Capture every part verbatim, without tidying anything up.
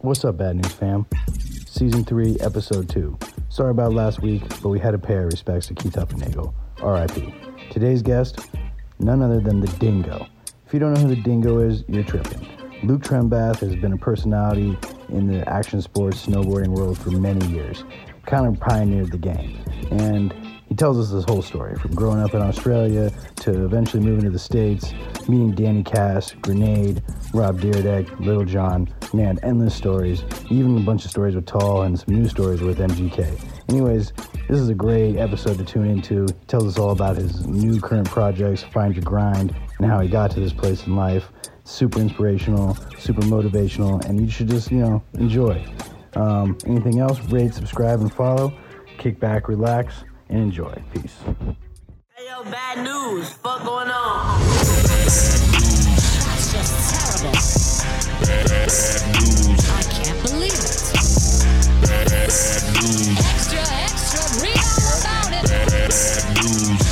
What's up, Bad News fam? Season three, Episode two. Sorry about last week, but we had to pay our respects to Keith Nagel, R I P Today's guest, none other than the Dingo. If you don't know who the Dingo is, you're tripping. Luke Trembath has been a personality in the action sports snowboarding world for many years. Kind of pioneered the game. And he tells us this whole story, from growing up in Australia to eventually moving to the States, meeting Danny Cass, Grenade, Rob Dyrdek, Little John, man, endless stories, even a bunch of stories with Tall and some new stories with M G K. Anyways, this is a great episode to tune into. He tells us all about his new current projects, Find Your Grind, and how he got to this place in life. Super inspirational, super motivational, and you should just, you know, enjoy. Um, anything else, rate, subscribe, and follow. Kick back, relax, and enjoy. Peace. Hey, yo, bad news. Fuck going on? That's just terrible. Bad news. I can't believe it. Bad news. Extra, extra, read all about it. Bad news.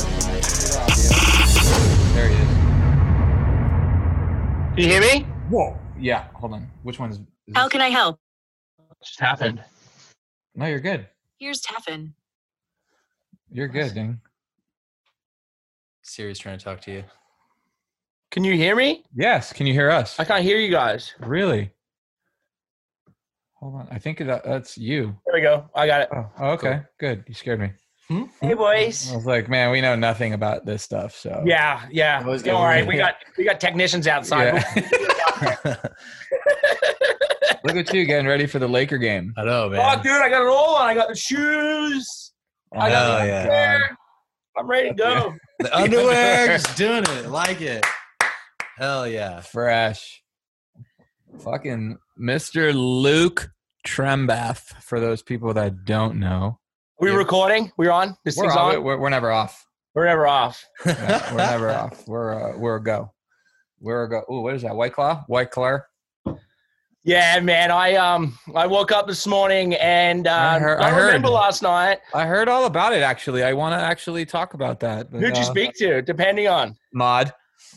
There he is. Can you hear me? Whoa. Yeah, hold on. Which one is, is How this? can I help? What just happened? No, you're good. Here's Teffin. You're good, Ding. Siri's trying to talk to you. Can you hear me? Yes, can you hear us? I can't hear you guys. Really? Hold on. I think that that's you. There we go. I got it. Oh, oh, okay. Good. You scared me. Hey, boys. I was like, man, we know nothing about this stuff, so. Yeah, yeah. Always Don't good. worry. We got we got technicians outside. Yeah. Look at you getting ready for the Laker game. I know, man. Oh, dude, I got it all on. I got the shoes. I got Hell the yeah. underwear. I'm ready to go. The underwear, just doing it. Like it. Hell yeah. Fresh. Fucking Mister Luke Trembath, for those people that don't know. We Yeah. recording? We're on? This We're, thing's on, on? we're, we're never off. We're never off. Yeah, we're never off. We're uh, we're a go. We're a go. Ooh, what is that? White Claw? White Claw? Yeah, man. I um I woke up this morning and uh, I heard- I, I heard. remember last night. I heard all about it, actually. I want to actually talk about that. but, Who'd you uh, speak to? Depending on. Mod.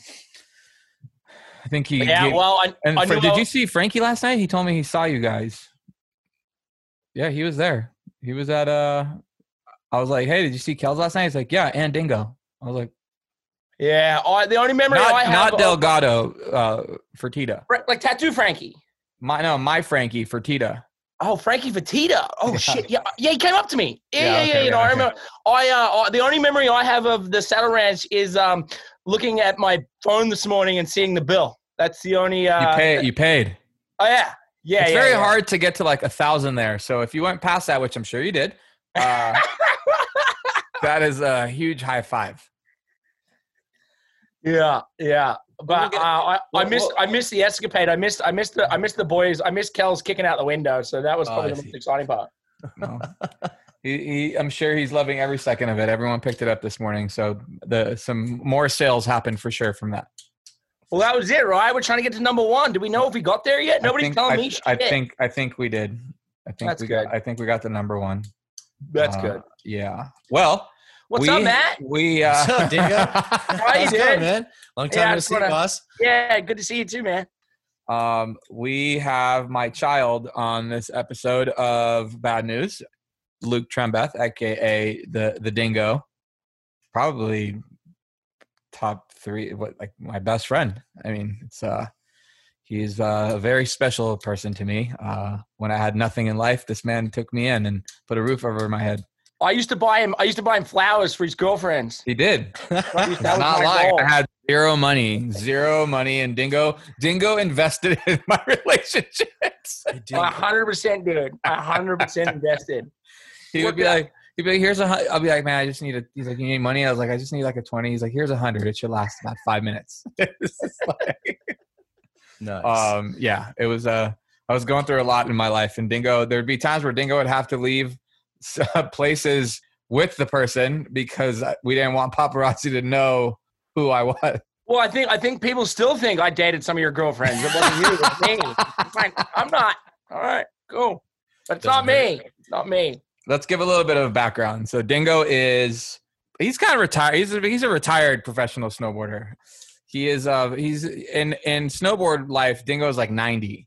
I think he. Yeah, he- well, I, and I for, knew did I- you see Frankie last night? He told me he saw you guys. Yeah, he was there. He was at uh. I was like, hey, did you see Kels last night? He's like, yeah, and Dingo. I was like, Yeah, I, the only memory not, I have not of- Delgado, uh, Fertitta. like Tattoo Frankie. My no, my Frankie Fertitta. Oh, Frankie Fatita. Oh Yeah. shit. Yeah, yeah, he came up to me. Yeah, Yeah, yeah, yeah. okay, you know, yeah, I okay. remember. I uh, uh, the only memory I have of the Saddle Ranch is um looking at my phone this morning and seeing the bill. That's the only. Uh, You pay. You paid. Oh yeah, yeah. it's yeah, very yeah. hard to get to like a thousand there. So if you went past that, which I'm sure you did, uh, that is a huge high five. Yeah, yeah. But get- uh, I, I well, missed well- I missed the escapade. I missed I missed the I missed the boys. I missed Kells kicking out the window. So that was Oh, probably I the see. most exciting part. No. he, he, I'm sure he's loving every second of it. Everyone picked it up this morning, so the some more sales happened for sure from that. Well, that was it, right? We're trying to get to number one. Do we know if we got there yet? I Nobody's think- telling I, me shit. I think I think we did. I think That's we good. got. I think we got the number one. That's Uh, good. Yeah. Well, What's we, up, Matt? We. Uh, What's up, Dingo? How you How's it doing? going, man? Long time Yeah, I no just see, wanna- boss. Yeah, good to see you too, man. Um, we have my child on this episode of Bad News, Luke Trembath, aka the the Dingo, probably top three. What like my best friend. I mean, it's uh, he's uh, a very special person to me. Uh, when I had nothing in life, this man took me in and put a roof over my head. I used to buy him. I used to buy him flowers for his girlfriends. He did. That was Not my lying. goal. I had zero money, zero money, and Dingo, Dingo invested in my relationships. I did. A hundred percent, dude. A hundred percent invested. He would be like, he'd be like, here's a, hun-" I'll be like, man, I just need a, he's like, you need money? I was like, I just need like a twenty. He's like, here's a hundred. It should last about five minutes. It's just like, Nice. um, yeah, it was, uh, I was going through a lot in my life, and Dingo, there'd be times where Dingo would have to leave s- places with the person because we didn't want paparazzi to know who I was. Well, I think I think people still think I dated some of your girlfriends. It wasn't you. It was me. It's like, I'm not. All right, cool. But it's not Doesn't me. Not me. Let's give a little bit of background. So Dingo is, he's kind of retired. He's a, he's a retired professional snowboarder. He is, uh, he's in, in snowboard life. Dingo is like ninety.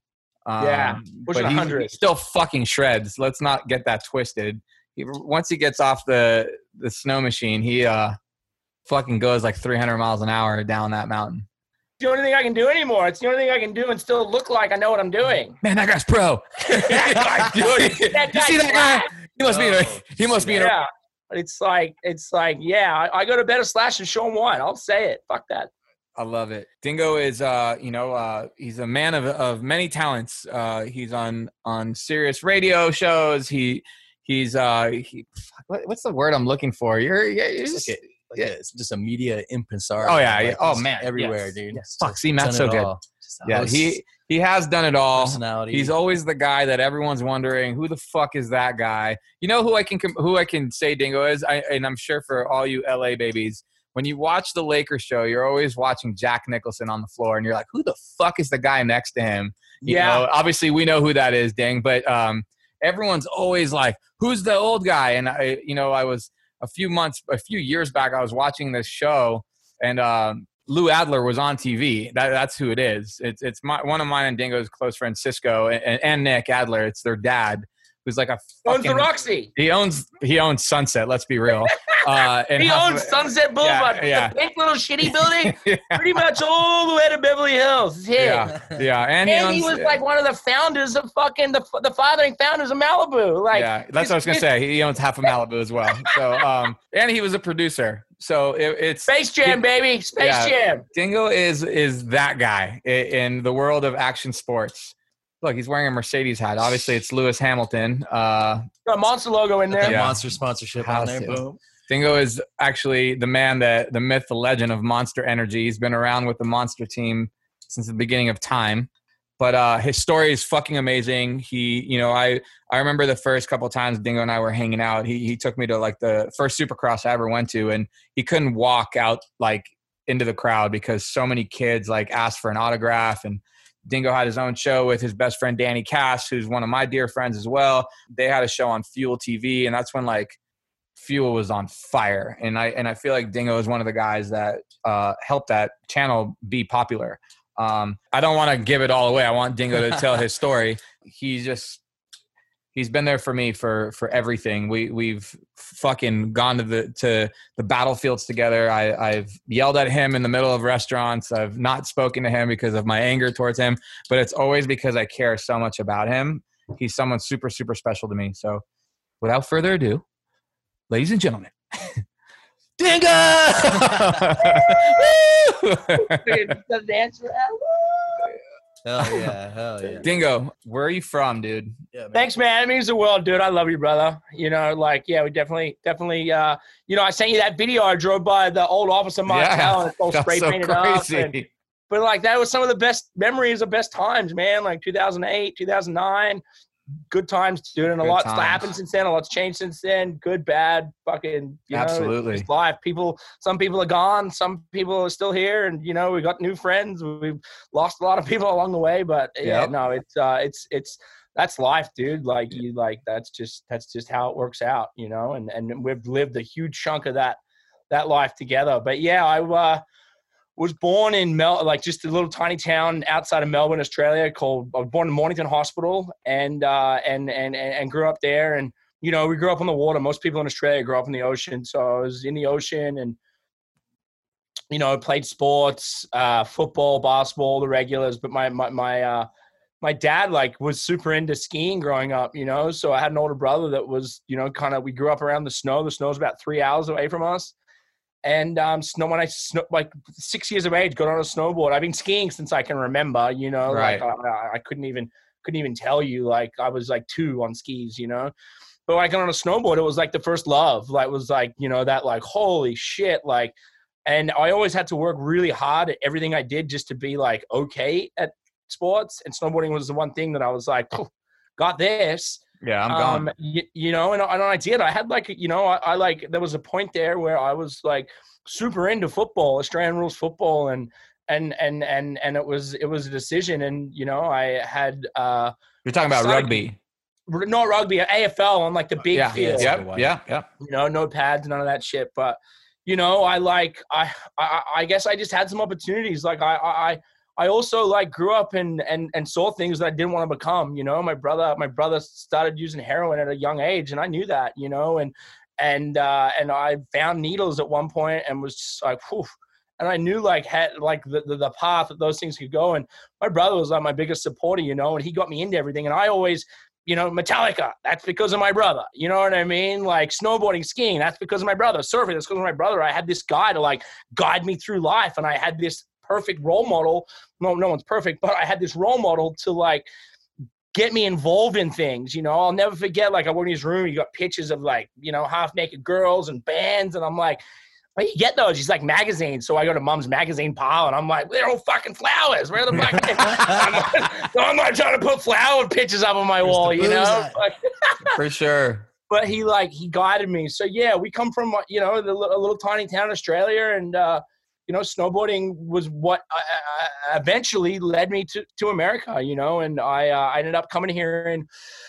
Um, Yeah, pushing but he's, one hundred. he still fucking shreds. Let's not get that twisted. He, once he gets off the the snow machine, he uh fucking goes like three hundred miles an hour down that mountain. The only thing I can do anymore. It's the only thing I can do and still look like I know what I'm doing. Man, that guy's pro. That Dude, That you see guy's that guy? He must be. In a, Oh, he must be in a. Yeah. It's like, it's like, yeah, I, I go to Better Slash and show him one. I'll say it. Fuck that. I love it. Dingo is, uh, you know, uh, he's a man of of many talents. Uh, he's on on serious radio shows. He he's uh, he, what, what's the word I'm looking for? You're, you're It's just, like a, like a, it's just a media impresario. Oh, yeah, Like, yeah. Oh, he's man, everywhere, yes. dude. Yes. Just Fuck, see, Matt's done so it good. all. Just a yeah, host, he he has done it all. personality. He's always the guy that everyone's wondering who the fuck is that guy. You know who I can com- who I can say Dingo is, I, and I'm sure for all you L A babies, when you watch the Lakers show, you're always watching Jack Nicholson on the floor, and you're like, who the fuck is the guy next to him? You Yeah. know, obviously we know who that is, Ding, but um, everyone's always like, who's the old guy? And I, you know, I was a few months, a few years back, I was watching this show, and um, Lou Adler was on T V. That, that's who it is. It's it's my, one of mine and Dingo's close friends, Cisco and, and Nick Adler. It's their dad, who's like a Owns fucking, the Roxy. he owns he owns Sunset. Let's be real. Uh, and He half owns of it- Sunset Boulevard. Yeah, yeah. The pink little shitty building. yeah, Pretty much all the way to Beverly Hills. It's his. yeah, yeah, and he, And owns, he was like one of the founders of fucking the the fathering founders of Malibu. Like, yeah, that's what I was gonna say. He owns half of Malibu as well. So, um, and he was a producer. So it, it's Space Jam, baby. Space Yeah. Jam. Dingo is is that guy i- in the world of action sports. Look, he's wearing a Mercedes hat. Obviously, it's Lewis Hamilton. Uh, Got a monster logo in Got there. that Yeah. monster sponsorship on there. Has to. Boom. Dingo is actually the man that the myth, the legend of Monster Energy. He's been around with the Monster team since the beginning of time. But uh, his story is fucking amazing. He, you know, I I remember the first couple of times Dingo and I were hanging out. He he took me to like the first Supercross I ever went to, and he couldn't walk out like into the crowd because so many kids like asked for an autograph. And Dingo had his own show with his best friend Danny Cass, who's one of my dear friends as well. They had a show on Fuel T V, and that's when like Fuel was on fire. And I and I feel like Dingo is one of the guys that uh, helped that channel be popular. Um, I don't want to give it all away. I want Dingo to tell his story. He's just, he's been there for me for, for everything. We, we've fucking gone to the, to the battlefields together. I, I've yelled at him in the middle of restaurants. I've not spoken to him because of my anger towards him, but it's always because I care so much about him. He's someone super, super special to me. So without further ado, ladies and gentlemen, Dingo! The dance. Hell yeah. Hell yeah. Dingo, where are you from, dude? Yeah, man. Thanks, man. It means the world, dude. I love you, brother. You know, like, yeah, we definitely, definitely, uh, you know, I sent you that video. I drove by the old Officer Martel and it's all that's spray so painted up. crazy. And, but like, that was some of the best memories of best times, man. Like two thousand eight, two thousand nine. Good times, dude. And a Good lot's times. happened since then. A lot's changed since then. Good, bad, fucking, you know, Absolutely. it's life. People, some people are gone. Some people are still here. And, you know, we got new friends. We've lost a lot of people along the way. But yeah, Yep. no, it's, uh, it's, it's, that's life, dude. Like you, like, that's just, that's just how it works out, you know, and, and we've lived a huge chunk of that, that life together. But yeah, I, uh, was born in Mel, like just a little tiny town outside of Melbourne, Australia called, I was born in Mornington Hospital and, uh, and, and, and grew up there. And, you know, we grew up on the water. Most people in Australia grew up in the ocean. So I was in the ocean and, you know, played sports, uh, football, basketball, the regulars. But my, my, my, uh, my dad like was super into skiing growing up, you know? So I had an older brother that was, you know, kind of, we grew up around the snow. The snow's about three hours away from us. And um, snow when I snow, like six years of age, got on a snowboard. I've been skiing since I can remember. You know, Right. like I, I couldn't even couldn't even tell you. Like I was like two on skis. You know, but when I got on a snowboard, it was like the first love. Like it was like you know that like holy shit like. And I always had to work really hard at everything I did just to be like okay at sports. And snowboarding was the one thing that I was like, got this. Yeah, I'm gone. Um, you, you know, and, and I did. I had like, you know, I, I like, there was a point there where I was like super into football, Australian rules football, and and and and and it was it was a decision. And you know, I had uh, You're talking about Sorry. rugby. r- not rugby, A F L on like the big Yeah, field. yeah, Like a white. yeah, yeah. You know, no pads, none of that shit. But you know, I like, I I, I guess I just had some opportunities. Like I I I also like grew up and and and saw things that I didn't want to become. You know, my brother my brother started using heroin at a young age, and I knew that. You know, and and uh, and I found needles at one point and was just like, whew. And I knew like had like the, the the path that those things could go. And my brother was like my biggest supporter, you know, and he got me into everything. And I always, you know, Metallica, that's because of my brother. You know what I mean? Like snowboarding, skiing, that's because of my brother. Surfing, that's because of my brother. I had this guy to like guide me through life, and I had this perfect role model. No, no one's perfect, but I had this role model to like get me involved in things. You know, I'll never forget. Like I went in his room, you got pictures of like, you know, half naked girls and bands, and I'm like, where you get those? He's like, magazines. So I go to Mom's magazine pile, and I'm like, they're all fucking flowers. Where the fuck? I'm, not, I'm not trying to put flower pictures up on my Where's wall, the you booze know? at? For sure. But he like he guided me. So yeah, we come from you know the, a little tiny town in Australia, and uh, you know snowboarding was what uh, eventually led me to, to America. You know, and I uh, I ended up coming here in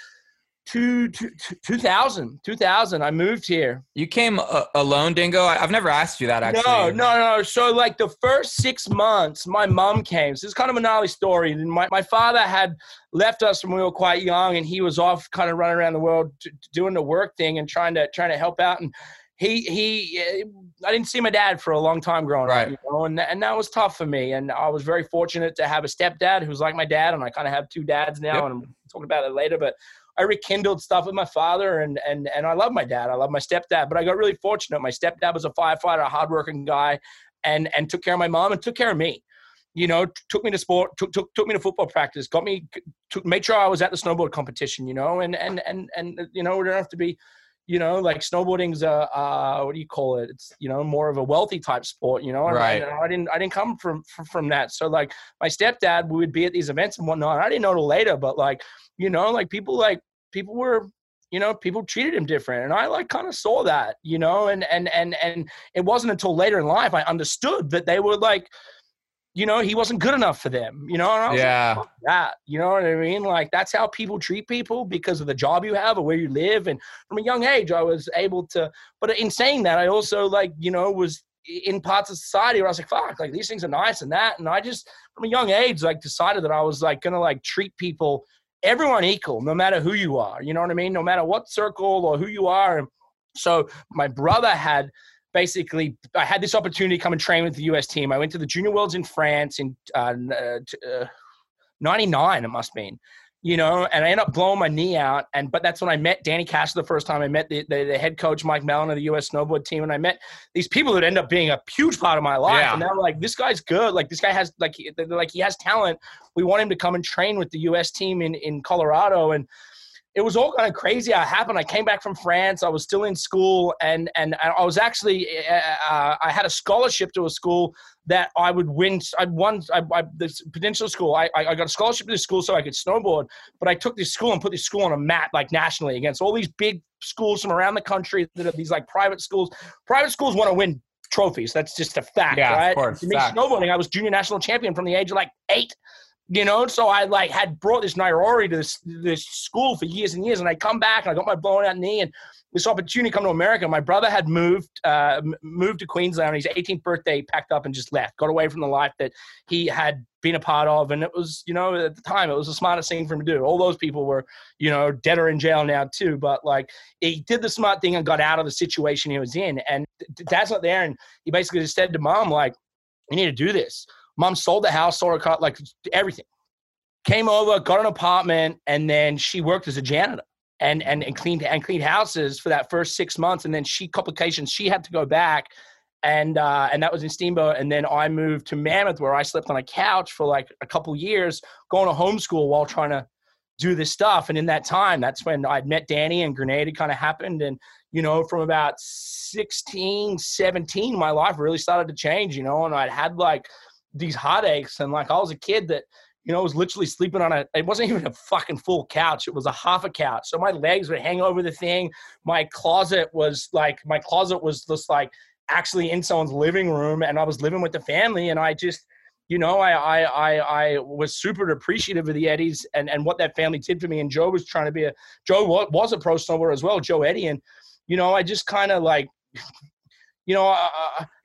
two, two, two thousand. two thousand. I moved here. You came uh, alone, Dingo? I, I've never asked you that actually. No, no, no. So like the first six months, my mom came. So it's kind of a gnarly story. My my father had left us when we were quite young, and he was off kind of running around the world t- doing the work thing and trying to trying to help out. And he he, I didn't see my dad for a long time growing right. up, you know, and and that was tough for me. And I was very fortunate to have a stepdad who was like my dad, and I kind of have two dads now, yep. and I'm talking about it later, but. I rekindled stuff with my father, and and and I love my dad. I love my stepdad, but I got really fortunate. My stepdad was a firefighter, a hardworking guy, and and took care of my mom and took care of me. You know, t- took me to sport, took took took me to football practice, got me, took, made sure I was at the snowboard competition. You know, and and and and you know, we don't have to be, you know, like snowboarding's a uh, what do you call it? It's you know more of a wealthy type sport. You know, and, right? And I didn't I didn't come from, from from that. So like my stepdad, we would be at these events and whatnot. And I didn't know till later, but like you know, like people like. people were, you know, people treated him different. And I like kind of saw that, you know, and, and, and, and it wasn't until later in life I understood that they were like, you know, he wasn't good enough for them, you know? And I was yeah. like, fuck that, you know what I mean? Like that's how people treat people because of the job you have or where you live. And from a young age, I was able to, but in saying that, I also like, you know, was in parts of society where I was like, fuck, like these things are nice and that. And I just, from a young age, like decided that I was like going to like treat people everyone equal, no matter who you are, you know what I mean? No matter what circle or who you are. And so my brother had basically, I had this opportunity to come and train with the U S team. I went to the Junior Worlds in France in uh, uh, ninety-nine, it must have been, you know, and I ended up blowing my knee out. And, but that's when I met Danny Cash the first time. I met the, the, the head coach, Mike Mellon of the U S snowboard team. And I met these people that end up being a huge part of my life. Yeah. And they're like, this guy's good. Like this guy has like, they're like, he has talent. We want him to come and train with the U S team in, in Colorado. And it was all kind of crazy how it happened. I came back from France. I was still in school. And, and I was actually, uh, I had a scholarship to a school that I would win. I won I, I, this potential school. I, I got a scholarship to this school so I could snowboard, but I took this school and put this school on a map, like nationally against all these big schools from around the country that are these like private schools. Private schools want to win trophies. That's just a fact, yeah, right? Of course, to me, fact. snowboarding, I was junior national champion from the age of like eight. You know, so I like had brought this notoriety to this this school for years and years, and I come back and I got my blown out knee, and this opportunity to come to America. My brother had moved uh, moved to Queensland on his eighteenth birthday, packed up and just left, got away from the life that he had been a part of, and it was, you know, at the time it was the smartest thing for him to do. All those people were, you know, dead or in jail now too, but like he did the smart thing and got out of the situation he was in, and Dad's not there, and he basically just said to Mom, like, you need to do this. Mom sold the house, sold her car, like everything. Came over, got an apartment, and then she worked as a janitor and and and cleaned and cleaned houses for that first six months. And then she complications, she had to go back, and uh, and that was in Steamboat. And then I moved to Mammoth, where I slept on a couch for like a couple years, going to homeschool while trying to do this stuff. And in that time, that's when I'd met Danny and Grenada kind of happened. And you know, from about sixteen, seventeen, my life really started to change. You know, and I'd had like these heartaches, and like I was a kid that, you know, was literally sleeping on a, it wasn't even a fucking full couch. It was a half a couch. So my legs would hang over the thing. My closet was like, my closet was just like actually in someone's living room, and I was living with the family. And I just, you know, I, I, I, I was super appreciative of the Eddies and, and what that family did for me. And Joe was trying to be a, Joe was a pro snowboarder as well, Joe Eddy. And, you know, I just kind of like, you know, uh,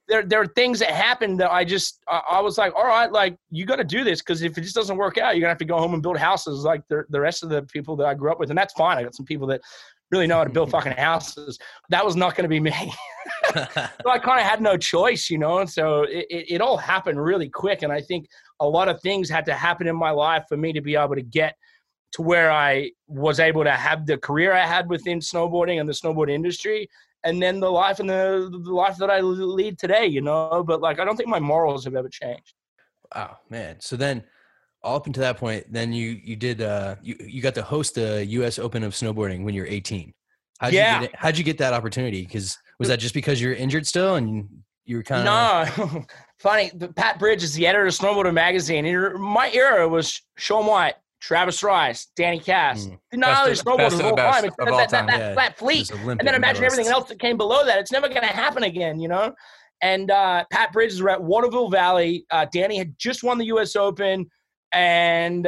there there are things that happened that I just I, I was like, all right, like you got to do this because if it just doesn't work out, you're gonna have to go home and build houses like the the rest of the people that I grew up with, and that's fine. I got some people that really know how to build fucking houses. That was not going to be me. So I kind of had no choice, you know. And so it, it it all happened really quick, and I think a lot of things had to happen in my life for me to be able to get to where I was able to have the career I had within snowboarding and the snowboard industry, and then the life and the, the life that I lead today, you know. But like, I don't think my morals have ever changed. Wow, man. So then all up until that point, then you, you did, uh, you, you got to host the U S Open of snowboarding when you were eighteen. How'd Yeah. you get it? How'd you get that opportunity? Cause was that just because you're injured still and you were kind of, No, funny. Pat Bridge is the editor of Snowboarder magazine. And my era was Sean White, Travis Rice, Danny Cass. Mm. Not Best only of- snowboarders best of of the all best time, it's of that, all that, time. that, Yeah. that fleet. just Olympic And then imagine medalists. everything else that came below that. It's never going to happen again, you know? And uh, Pat Bridges were at Waterville Valley. Uh, Danny had just won the U S Open. And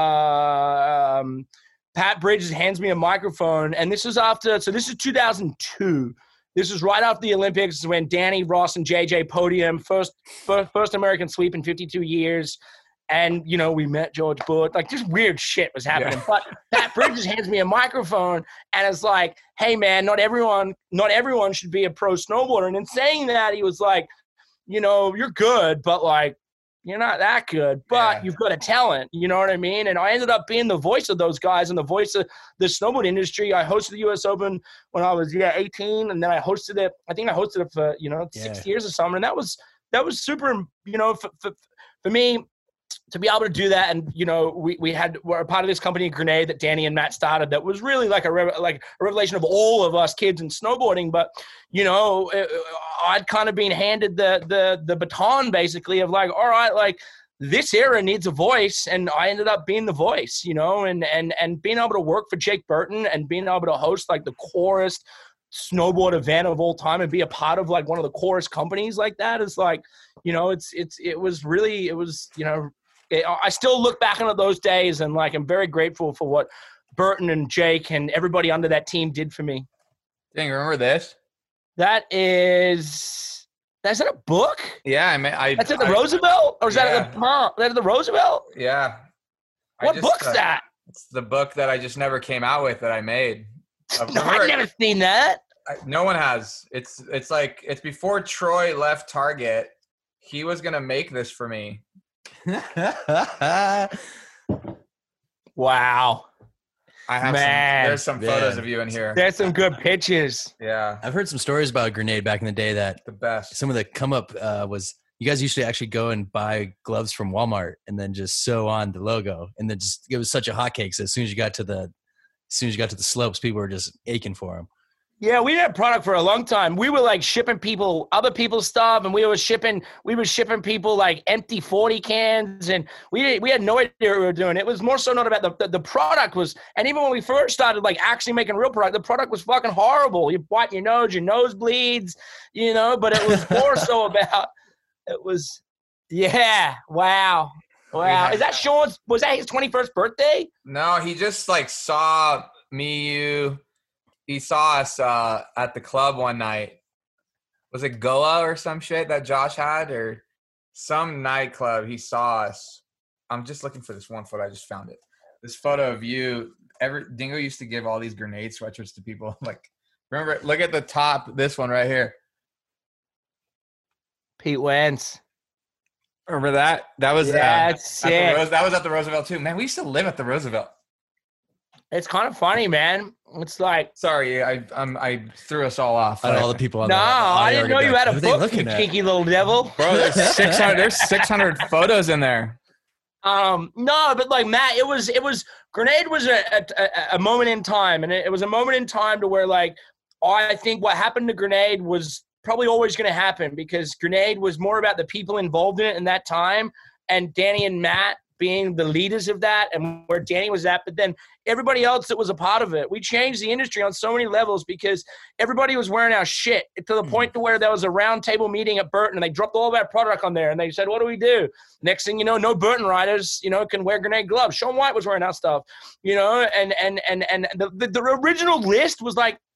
uh, um, Pat Bridges hands me a microphone. And this is after, so this is two thousand two. This is right after the Olympics. This is when Danny, Ross, and J J podium, first, first, first American sweep in fifty-two years. And, you know, we met George Bush. Like, just weird shit was happening. Yeah. But Pat Bridges hands me a microphone and it's like, hey, man, not everyone not everyone should be a pro snowboarder. And in saying that, he was like, you know, you're good, but, like, you're not that good. But Yeah. you've got a talent. You know what I mean? And I ended up being the voice of those guys and the voice of the snowboard industry. I hosted the U S Open when I was, yeah, eighteen. And then I hosted it. I think I hosted it for, you know, six Yeah. years or something. And that was that was super, you know, for, for, for me, to be able to do that. And, you know, we, we had, we're a part of this company, Grenade, that Danny and Matt started that was really like a, rev- like a revelation of all of us kids in snowboarding. But, you know, it, I'd kind of been handed the, the, the baton basically of like, all right, like this era needs a voice. And I ended up being the voice, you know, and, and, and being able to work for Jake Burton and being able to host like the chorus snowboard event of all time and be a part of like one of the chorus companies like that is like, you know, it's, it's, it was really, it was, you know, it, I still look back on those days and like, I'm very grateful for what Burton and Jake and everybody under that team did for me. Dang, remember this? That is, that's that a book? Yeah, I mean, I. That's at the I, Roosevelt? Or is that at Yeah. the, huh, that at the Roosevelt? Yeah. I What just, book's uh, that? It's the book that I just never came out with that I made. Uh, No, remember- I've never seen that. I- no one has. It's it's like it's before Troy left Target. He was gonna make this for me. Wow. I have Man. some. There's some photos Man. of you in here. There's some good pictures. Yeah, I've heard some stories about Grenade back in the day that the best. some of the come up uh, was you guys used to actually go and buy gloves from Walmart and then just sew on the logo. And then just, it was such a hotcake. So as soon as you got to the, as soon as you got to the slopes, people were just aching for them. Yeah, we had product for a long time. We were like shipping people other people's stuff, and we were shipping we were shipping people like empty forty cans, and we we had no idea what we were doing. It was more so not about the, the the product was, and even when we first started like actually making real product, the product was fucking horrible. You wipe your nose, your nose bleeds, you know. But it was more so about it was, yeah, wow, wow. Is that Sean's? Was that his twenty-first birthday? No, he just like saw me, you. He saw us uh, at the club one night. Was it Goa or some shit that Josh had, or some nightclub? He saw us. I'm just looking for this one photo. I just found it. This photo of you. Every Dingo used to give all these grenade sweatshirts to people. Like, remember? Look at the top. This one right here. Pete Wentz. Remember that? That was uh, That's at the sick. Rose, that was at the Roosevelt too. Man, we used to live at the Roosevelt. It's kind of funny, man. It's like. Sorry, I um, I threw us all off. And all the people on No, the I audio didn't know are you like, had a "What are they book, you looking at?" cheeky little devil. Bro, there's six hundred. There's six hundred photos in there. Um, no, but like Matt, it was it was Grenade was a a, a moment in time, and it, it was a moment in time to where like I think what happened to Grenade was probably always going to happen because Grenade was more about the people involved in it in that time, and Danny and Matt being the leaders of that and where Danny was at, but then everybody else that was a part of it. We changed the industry on so many levels because everybody was wearing our shit to the point to where there was a round table meeting at Burton and they dropped all of our product on there and they said, what do we do? Next thing you know, no Burton riders, you know, can wear Grenade gloves. Sean White was wearing our stuff, you know, and and and and the, the, the original list was like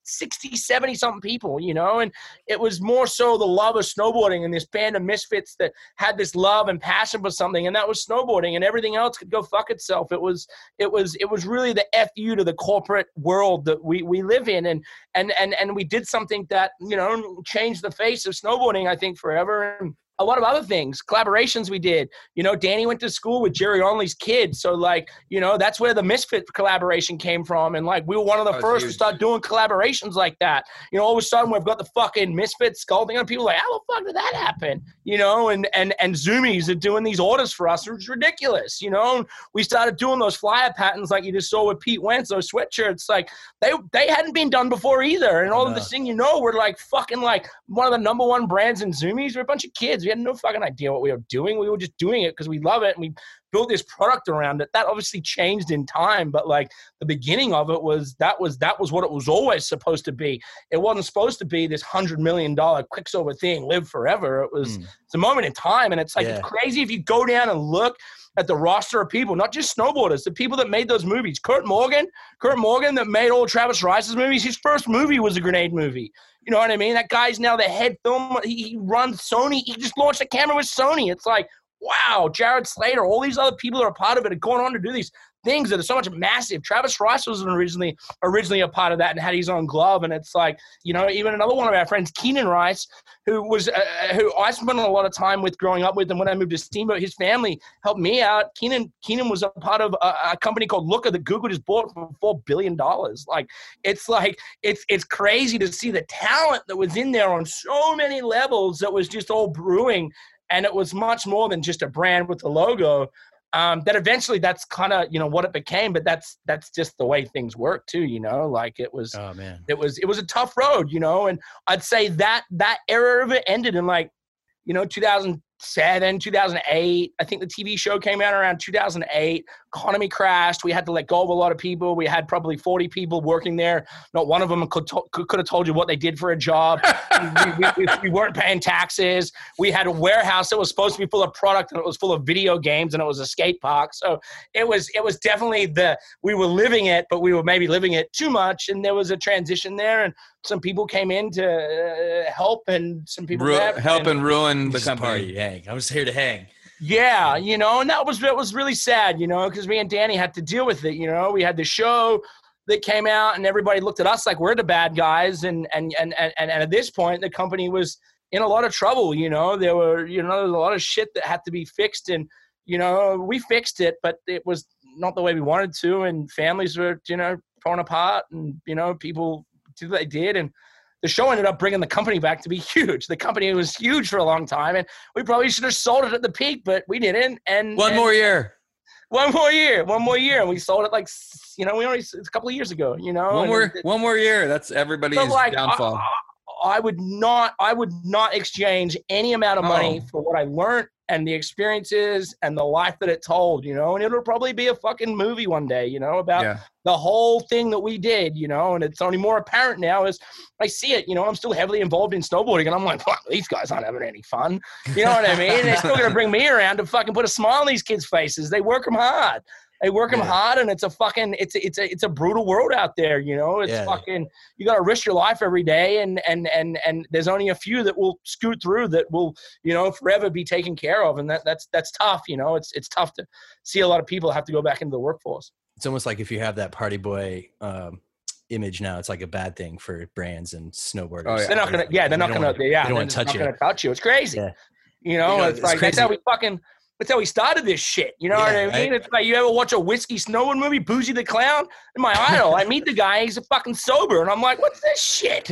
sixty, seventy something people, you know, and it was more so the love of snowboarding and this band of misfits that had this love and passion for something, and that was snowboarding, and everything else could go fuck itself. It was, it was, it was really the F you to the corporate world that we, we live in. And, and, and, and we did something that, you know, changed the face of snowboarding, I think, forever. And a lot of other things, collaborations we did. You know, Danny went to school with Jerry Only's kids. So, like, you know, that's where the Misfit collaboration came from. And, like, we were one of the That was first huge. to start doing collaborations like that. You know, all of a sudden we've got the fucking Misfit skull thing on. People are like, how the fuck did that happen? You know, and, and, and Zoomies are doing these orders for us. It's ridiculous, you know. And we started doing those flyer patterns like you just saw with Pete Wentz, those sweatshirts. Like, they they hadn't been done before either. And all of this thing, you know, we're like fucking like one of the number one brands in Zoomies. We're a bunch of kids. We had no fucking idea what we were doing. We were just doing it because we love it, and we built this product around it. That obviously changed in time, but like the beginning of it was that was that was what it was always supposed to be. It wasn't supposed to be this hundred million dollar Quicksilver thing, live forever. It was Mm. it's a moment in time, and it's like Yeah. it's crazy if you go down and look at the roster of people, not just snowboarders, the people that made those movies. Kurt Morgan, Kurt Morgan that made all Travis Rice's movies. His first movie was a grenade movie. You know what I mean? That guy's now the head film. He, he runs Sony. He just launched a camera with Sony. It's like, wow, Jared Slater, all these other people that are part of it are going on to do these things that are so much massive. Travis Rice was originally originally a part of that and had his own glove. And it's like, you know, even another one of our friends, Keenan Rice, who was uh, who I spent a lot of time with growing up with, and when I moved to Steamboat, his family helped me out. Keenan Keenan was a part of a, a company called Looker that Google just bought for four billion dollars. Like, it's like it's it's crazy to see the talent that was in there on so many levels that was just all brewing. And it was much more than just a brand with the logo. Um, that eventually that's kind of, you know, what it became, but that's, that's just the way things work too, you know, like it was, Oh man. it was, it was a tough road, you know, and I'd say that, that era of it ended in like, you know, two thousand seven, two thousand eight. I think the T V show came out around two thousand eight. Economy crashed. We had to let go of a lot of people. We had probably forty people working there. Not one of them could to- could have told you what they did for a job. we, we, we, we weren't paying taxes. We had a warehouse that was supposed to be full of product, and it was full of video games, and it was a skate park. So it was it was definitely the we were living it, but we were maybe living it too much. And there was a transition there, and some people came in to uh, help, and some people Ru- left, help and- and ruin the Just company. party, hang. I was here to hang. Yeah, you know, and that was that was really sad, you know, because me and Danny had to deal with it. You know, we had the show that came out, and everybody looked at us like we're the bad guys, and and and and, and at this point, the company was in a lot of trouble. You know, there were you know there was a lot of shit that had to be fixed, and you know we fixed it, but it was not the way we wanted to, and families were you know torn apart, and you know people did what they did, and the show ended up bringing the company back to be huge. The company was huge for a long time, and we probably should have sold it at the peak, but we didn't. And One and more year. one more year, one more year, and we sold it like you know we only it's a couple of years ago. You know, One and more. it- One more year. That's everybody's so, like, downfall. I, I would not, I would not exchange any amount of money Oh. for what I learned and the experiences and the life that it told. You know, and it'll probably be a fucking movie one day. You know, about yeah. the whole thing that we did, you know, and it's only more apparent now as I see it, you know, I'm still heavily involved in snowboarding, and I'm like, fuck, these guys aren't having any fun. You know what I mean? They're still going to bring me around to fucking put a smile on these kids' faces. They work them hard. They work them Yeah. hard, and it's a fucking, it's a, it's a, it's a brutal world out there, you know, it's Yeah. fucking, you got to risk your life every day. And, and, and, and there's only a few that will scoot through that will, you know, forever be taken care of. And that, that's, that's tough. You know, it's, it's tough to see a lot of people have to go back into the workforce. It's almost like if you have that party boy um, image now, it's like a bad thing for brands and snowboarders. Oh, yeah. They're not gonna, yeah, they're not don't gonna, wanna- yeah, they don't they're wanna just touch not you. gonna touch you. It's crazy. Yeah. You know, You know, it's, it's like that's crazy. how we fucking, that's how we started this shit. You know Yeah, what I mean? right? It's like you ever watch a whiskey snowboard movie, Boozy the Clown? My idol. I meet the guy, he's a fucking sober, and I'm like, what's this shit?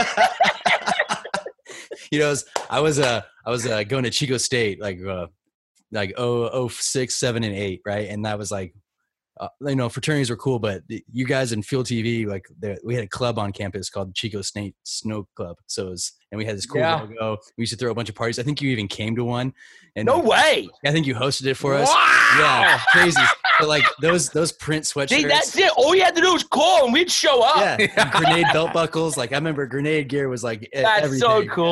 You know, I was I was uh I was uh, going to Chico State like uh like oh oh six seven and eight, right? And that was like uh, you know, fraternities were cool, but the- you guys in Field T V, like the, we had a club on campus called Chico State Snow Club. So it was, and we had this cool Yeah. logo. We used to throw a bunch of parties. I think you even came to one. And No way. I think you hosted it for us. Wow. Yeah, crazy. But like those those print sweatshirts. See, that's it. All you had to do was call, and we'd show up. Yeah, and grenade belt buckles. Like I remember grenade gear was like e- That's so everything. cool.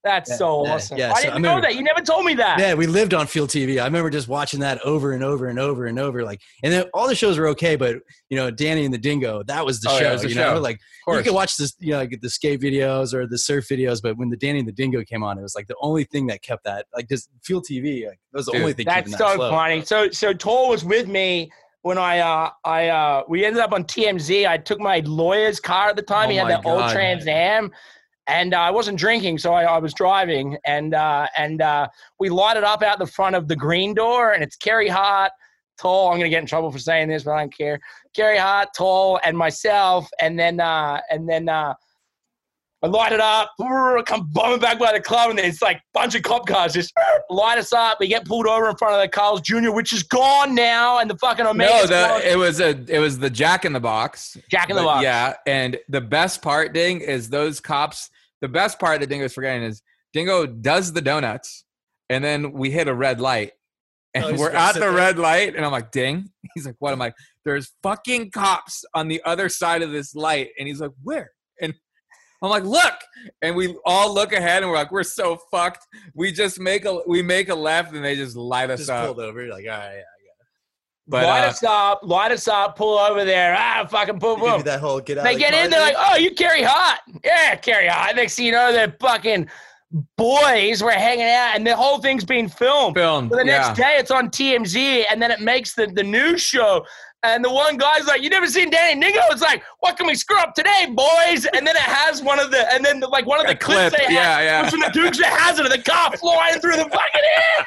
That's Yeah, so yeah, awesome. yeah, I so didn't I know remember- that. You never told me that. Yeah, we lived on Field T V. I remember just watching that over and over and over and over. Like, and then all the shows were okay, but you know, Danny and the Dingo, that was the Oh, yeah, show. it was the you show. know, like Of course. you could watch this, you know, like the skate videos or the surf videos, but when the Danny and the Dingo came on, it was like the only thing that kept that. Like, just Field T V, like, that was the Dude, only thing. That's keeping so that afloat. funny. So so Tor was with me when I uh I uh we ended up on T M Z. I took my lawyer's car at the time. Oh he had my that old God. Trans Am. And uh, I wasn't drinking, so I, I was driving, and uh, and uh, we lighted up out the front of the green door, and it's Kerry Hart, Tall. I'm gonna get in trouble for saying this, but I don't care. Kerry Hart, Tall, and myself, and then uh, and then uh, I light it up, come bombing back by the club, and there's like a bunch of cop cars just light us up. We get pulled over in front of the Carl's Junior, which is gone now, and the fucking No, Omega's the gone. it was a it was the Jack in the Box. Jack in the But Box. Yeah, and the best part, Ding, is those cops. The best part that Dingo's forgetting is Dingo does the donuts, and then we hit a red light, and Oh, he's we're gonna at sit the there. red light, and I'm like, Ding. He's like, what? I'm like, there's fucking cops on the other side of this light, and he's like, where? And I'm like, look, and we all look ahead, and we're like, we're so fucked. We just make a we make a left, and they just light us Just up. pulled over. You're like, all right, yeah. But light uh, us up, light us up, pull over there. Ah, fucking boom, They give boom. you that whole get out. They of the get car in, they're thing. like, oh, you Kerry Hart. Yeah, Kerry Hart. Next thing you know, they're fucking boys were hanging out, and the whole thing's being filmed. film. So the next yeah. day, it's on T M Z, and then it makes the, the news show. And the one guy's like, you never seen Danny Dingo? It's like, what can we screw up today, boys? And then it has one of the, and then like one of the A clips clip, they yeah, had yeah. was from the Dukes of Hazzard, the car flying through the fucking air.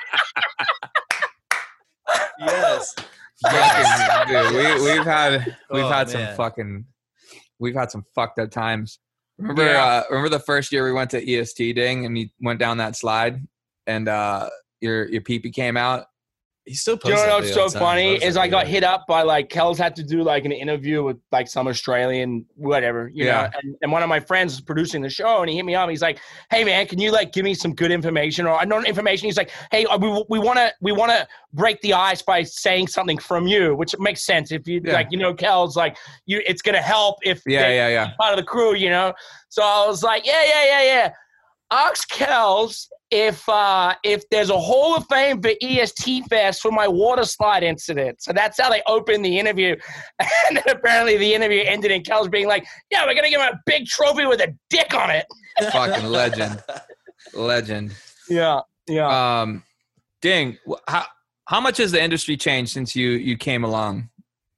Yes. Fucking- dude, we we've had we've Oh, had man. some fucking we've had some fucked up times. Remember Yeah. uh remember the first year we went to E S T, Ding, and you went down that slide and uh your your pee-pee came out? He still Do you posts know that what's video all so the time. funny Loves is that I got video. hit up by like Kells had to do like an interview with like some Australian whatever, you Yeah. know, and, and one of my friends is producing the show and he hit me up. He's like, hey man, can you like give me some good information or not information? He's like, hey, uh, we we want to we want to break the ice by saying something from you, which makes sense if you Yeah. like, you know, Kells like you, it's gonna help if Yeah, they- yeah, yeah. part of the crew, you know. So I was like, yeah, yeah, yeah, yeah. Ask Kells if uh, if there's a Hall of Fame for E S T Fest for my water slide incident. So that's how they opened the interview. And then apparently the interview ended in Kells being like, yeah, we're going to give him a big trophy with a dick on it. Fucking legend. Legend. Yeah, yeah. Um Ding, wh- how how much has the industry changed since you you came along?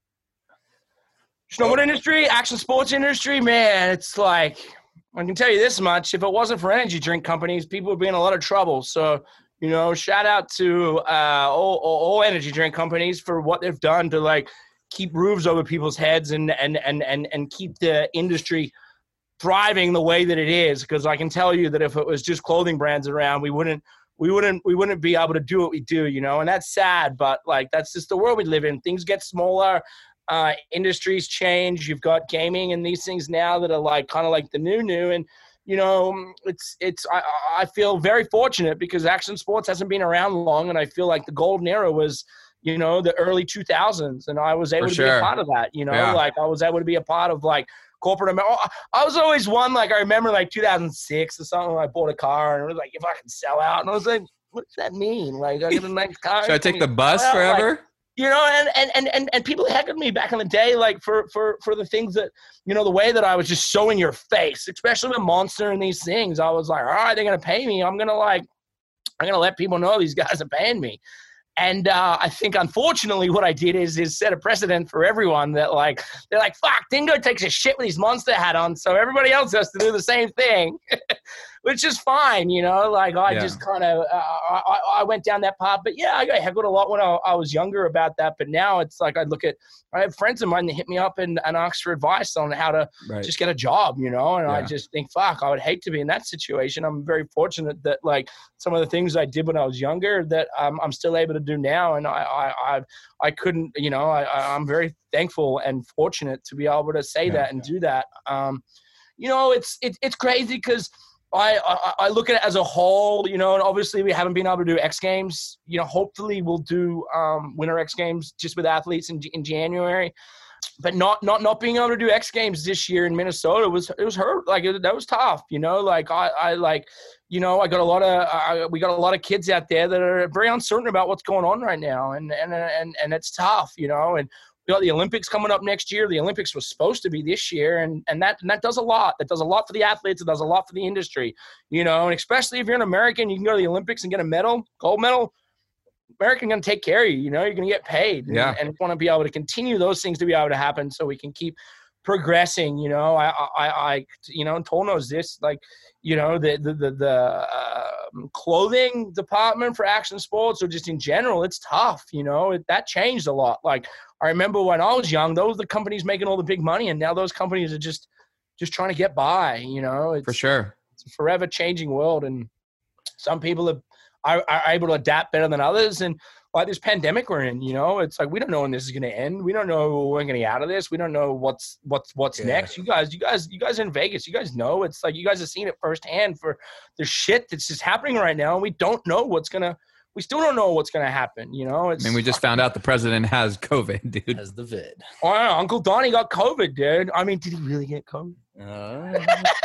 You know what industry? Action sports industry? Man, it's like, I can tell you this much. If it wasn't for energy drink companies, people would be in a lot of trouble. So, you know, shout out to uh, all, all, all energy drink companies for what they've done to like keep roofs over people's heads and and and and, and keep the industry thriving the way that it is. Because I can tell you that if it was just clothing brands around, we wouldn't we wouldn't we wouldn't be able to do what we do, you know. And that's sad, but like that's just the world we live in. Things get smaller. Uh, industries change. You've got gaming and these things now that are like kind of like the new new, and you know, it's it's. I, I feel very fortunate because action sports hasn't been around long, and I feel like the golden era was, you know, the early two thousands, and I was able For to be sure. a part of that. You know, Yeah. like I was able to be a part of like corporate America. I was always one like I remember like two thousand six or something. When I bought a car and it was like if I can sell out, and I was like, what does that mean? Like I get a nice car. Should I can take the we bus sell out? Like, forever? you know, and, and, and, and, and people heckled me back in the day, like for, for, for the things that, you know, the way that I was just so in your face, especially with Monster and these things. I was like, all right, they're going to pay me. I'm going to like, I'm going to let people know these guys are paying me. And uh, I think, unfortunately, what I did is is set a precedent for everyone that, like, they're like, fuck, Dingo takes a shit with his Monster hat on, so everybody else has to do the same thing, which is fine, you know? Like, I Yeah. just kind of, uh, I, I went down that path. But, yeah, I got heckled a lot when I, I was younger about that. But now it's like I look at, I have friends of mine that hit me up and, and ask for advice on how to Right. just get a job, you know? And I Yeah. just think, fuck, I would hate to be in that situation. I'm very fortunate that, like, some of the things I did when I was younger that um, I'm still able to do now. And I, I, I, I couldn't, you know, I, I- I'm very thankful and fortunate to be able to say Yeah. that and do that. Um, you know, it's, it, it's crazy because I, I, I look at it as a whole, you know, and obviously we haven't been able to do X Games. You know, hopefully we'll do um, Winter X Games just with athletes in, in January. but not not not being able to do X Games this year in Minnesota was it was hurt. Like it, that was tough, you know. Like I, I like, you know, I got a lot of I, we got a lot of kids out there that are very uncertain about what's going on right now, and and and and it's tough, you know. And we got the Olympics coming up next year. The Olympics was supposed to be this year, and and that and that does a lot. That does a lot for the athletes. It does a lot for the industry, you know. And especially if you're an American, you can go to the Olympics and get a medal, gold medal. American going to take care of you, you know, you're going to get paid, yeah. and, and want to be able to continue those things to be able to happen so we can keep progressing, you know. I, I, I you know, and Toll knows this, like, you know, the, the, the, the uh, clothing department for action sports or just in general, it's tough, you know, it, that changed a lot. Like, I remember when I was young, those were the companies making all the big money, and now those companies are just, just trying to get by, you know. It's, for sure. It's a forever changing world, and some people have, Are, are able to adapt better than others. And like this pandemic we're in, you know, it's like we don't know when this is going to end. We don't know when we're going to get out of this. We don't know what's what's what's Yeah. next. You guys, you guys, you guys are in Vegas. You guys know. It's like you guys have seen it firsthand for the shit that's just happening right now, and we don't know what's gonna. We still don't know what's gonna happen. You know, it's. I mean, we just found out the president has COVID, dude. As the vid. Oh, Uncle Donnie got COVID, dude. I mean, did he really get COVID? Uh,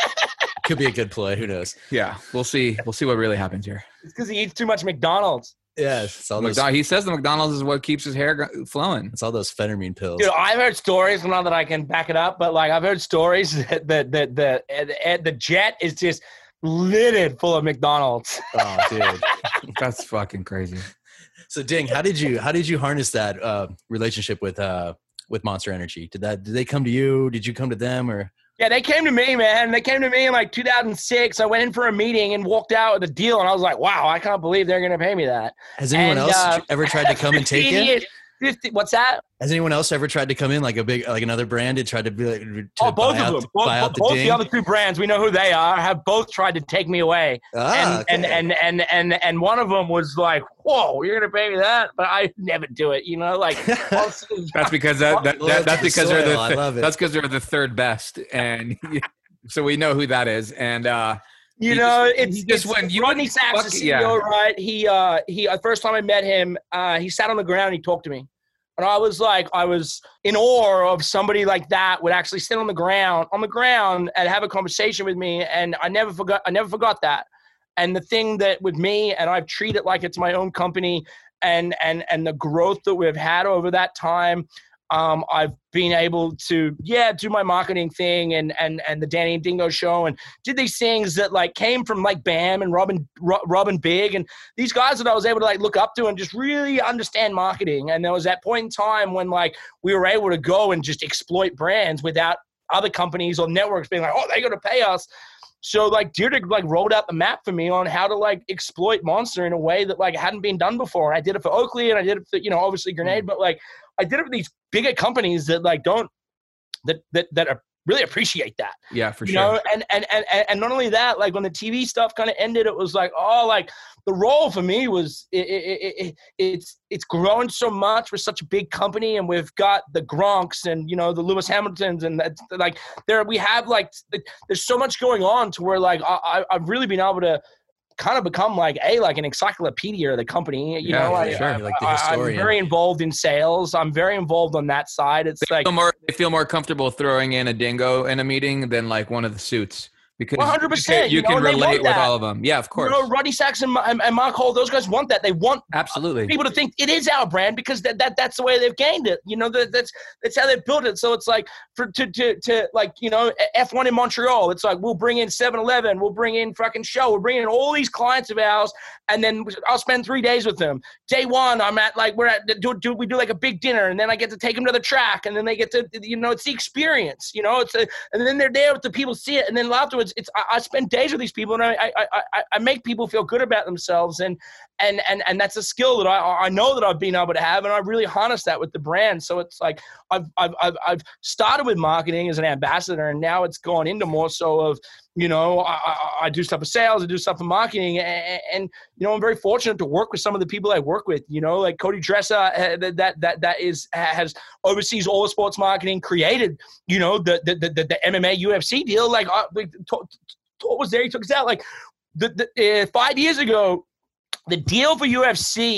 could be a good play. Who knows? Yeah, we'll see. We'll see what really happens here. It's because he eats too much McDonald's. Yeah, it's all those. McDonald, he says the McDonald's is what keeps his hair go- flowing. It's all those phentermine pills. Dude, I've heard stories, not that I can back it up, but like I've heard stories that the the the, the, the jet is just littered full of McDonald's. Oh, dude. That's fucking crazy. So, Ding, how did you how did you harness that uh, relationship with uh, with Monster Energy? Did that did they come to you? Did you come to them, or? Yeah, they came to me, man. They came to me in like two thousand six. I went in for a meeting and walked out with a deal, and I was like, wow, I can't believe they're going to pay me that. Has anyone And, else uh, ever tried to come and take fifteen it? years- fifty What's that? Has anyone else ever tried to come in like a big like another brand and tried to be like to Oh, both buy of out, them. Both, buy out the both Ding? the other two brands, we know who they are, have both tried to take me away. Ah, okay. and, and, and, and, and, and one of them was like, whoa, you're going to pay me that? But I never do it, you know? Like, That's because that, that, that that's because they're Soil, I the love it. that's because they're the third best, and so we know who that is. And uh, You He know, just- it's he just it's went, you Rodney went Sachs, the fuck- C E O, yeah. right? He, uh, he, the first time I met him, uh, he sat on the ground and he talked to me. And I was like, I was in awe of somebody like that would actually sit on the ground, on the ground and have a conversation with me. And I never forgot, I never forgot that. And the thing that with me, and I've treated it like it's my own company, and, and, and the growth that we've had over that time, Um, I've been able to, yeah, do my marketing thing and and and the Danny and Dingo show, and did these things that like came from like Bam and Robin Ro- Robin Big and these guys that I was able to like look up to and just really understand marketing. And there was that point in time when like we were able to go and just exploit brands without other companies or networks being like, oh, they're going to pay us. So like Deirdre like rolled out the map for me on how to like exploit Monster in a way that like hadn't been done before. And I did it for Oakley and I did it for, you know, obviously Grenade, but like I did it for these bigger companies that like don't, that, that, that are really appreciate that. Yeah, for you sure. know, and, and, and, and not only that, like when the T V stuff kind of ended, it was like, oh, like the role for me was it, it, it, it's, it's grown so much. We're such a big company and we've got the Gronks and, you know, the Lewis Hamiltons and that's like there, we have like, there's so much going on to where like, I, I've really been able to kind of become like a, like an encyclopedia of the company, you Yeah, know, for I, sure. I, Like the I, I'm historian. very involved in sales. I'm very involved on that side. It's They like, feel more, they feel more comfortable throwing in a dingo in a meeting than like one of the suits because one hundred percent, you you know, can and they want relate with that. all of them. Yeah, of you course. know, Rodney Sachs and, and, and Mark Hall, those guys want that. They want Absolutely. people to think it is our brand because that, that that's the way they've gained it. You know, that, that's that's how they've built it. So it's like for to to to like, you know, F one in Montreal, it's like we'll bring in seven eleven, we'll bring in fucking Shell, we'll bring in all these clients of ours, and then I'll spend three days with them. Day one, I'm at like we're at do, do we do like a big dinner, and then I get to take them to the track, and then they get to, you know, it's the experience, you know, it's a, and then they're there with the people see it, and then afterwards, it's I, I spend days with these people, and I I, I I make people feel good about themselves, and and and and that's a skill that I I know that I've been able to have, and I really harness that with the brand. So it's like I've I've I've, I've started with marketing as an ambassador, and now it's gone into more so of, you know, I, I, I do stuff for sales, I do stuff for marketing, and, and you know, I'm very fortunate to work with some of the people I work with. You know, like Cody Dresser, uh, that that that that is has oversees all the sports marketing, created, you know, the the the, the M M A U F C deal. Like, uh, like what was there? He took us out. Like, the, the uh, five years ago, the deal for U F C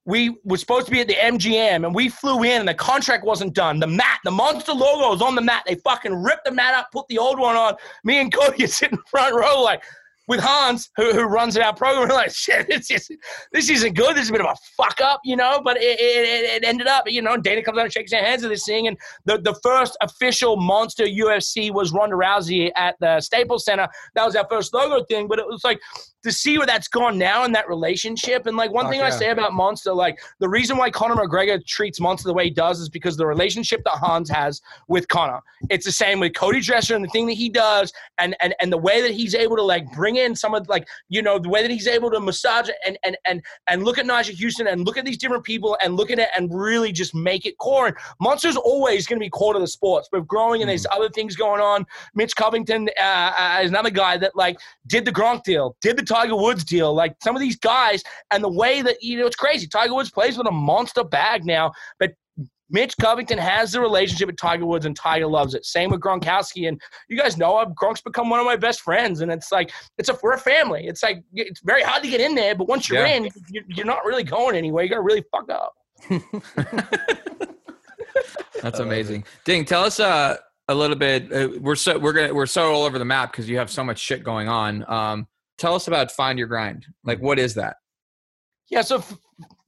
we were supposed to be at the M G M, and we flew in, and the contract wasn't done. The mat, the Monster logo was on the mat. They fucking ripped the mat up, put the old one on. Me and Cody are sitting front row, like, with Hans, who, who runs our program. We're like, shit, it's just, this isn't good. This is a bit of a fuck up, you know, but it, it, it ended up, you know, Dana comes out and shakes our hands at this thing. And the, the first official Monster U F C was Ronda Rousey at the Staples Center. That was our first logo thing. But it was like, to see where that's gone now in that relationship. And like one Fuck thing yeah. I say about Monster, like the reason why Conor McGregor treats Monster the way he does is because the relationship that Hans has with Conor. It's the same with Cody Dresser and the thing that he does, and and and the way that he's able to like bring in some of like, you know, the way that he's able to massage it and and and and look at Nigel Houston and look at these different people and look at it and really just make it core. And Monster's always going to be core to the sports, but growing and there's Mm-hmm. other things going on. Mitch Covington uh, uh, is another guy that like did the Gronk deal, did the Tiger Woods deal. Like some of these guys and the way that, you know, it's crazy. Tiger Woods plays with a monster bag now, but Mitch Covington has the relationship with Tiger Woods and Tiger loves it. Same with Gronkowski. And you guys know I've, Gronk's become one of my best friends. And it's like, it's a, we're a family. It's like, it's very hard to get in there, but once you're Yeah. in, you, you're not really going anywhere. You got to really fuck up. That's amazing. Ding, tell us uh, a little bit. Uh, we're so we're gonna we're so all over the map because you have so much shit going on. Um, tell us about Find Your Grind. Like, what is that? Yeah, so f-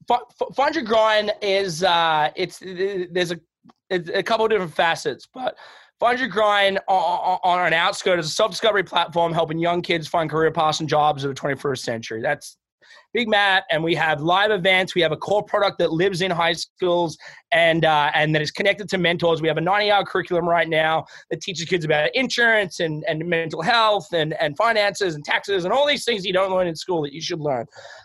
f- Find Your Grind is uh, it's there's a it's a couple of different facets, but Find Your Grind on, on an outskirt is a self-discovery platform helping young kids find career paths and jobs of the twenty-first century. That's Big Matt, and we have live events. We have a core product that lives in high schools and uh, and that is connected to mentors. We have a ninety-hour curriculum right now that teaches kids about insurance and, and mental health and, and finances and taxes and all these things you don't learn in school that you should learn.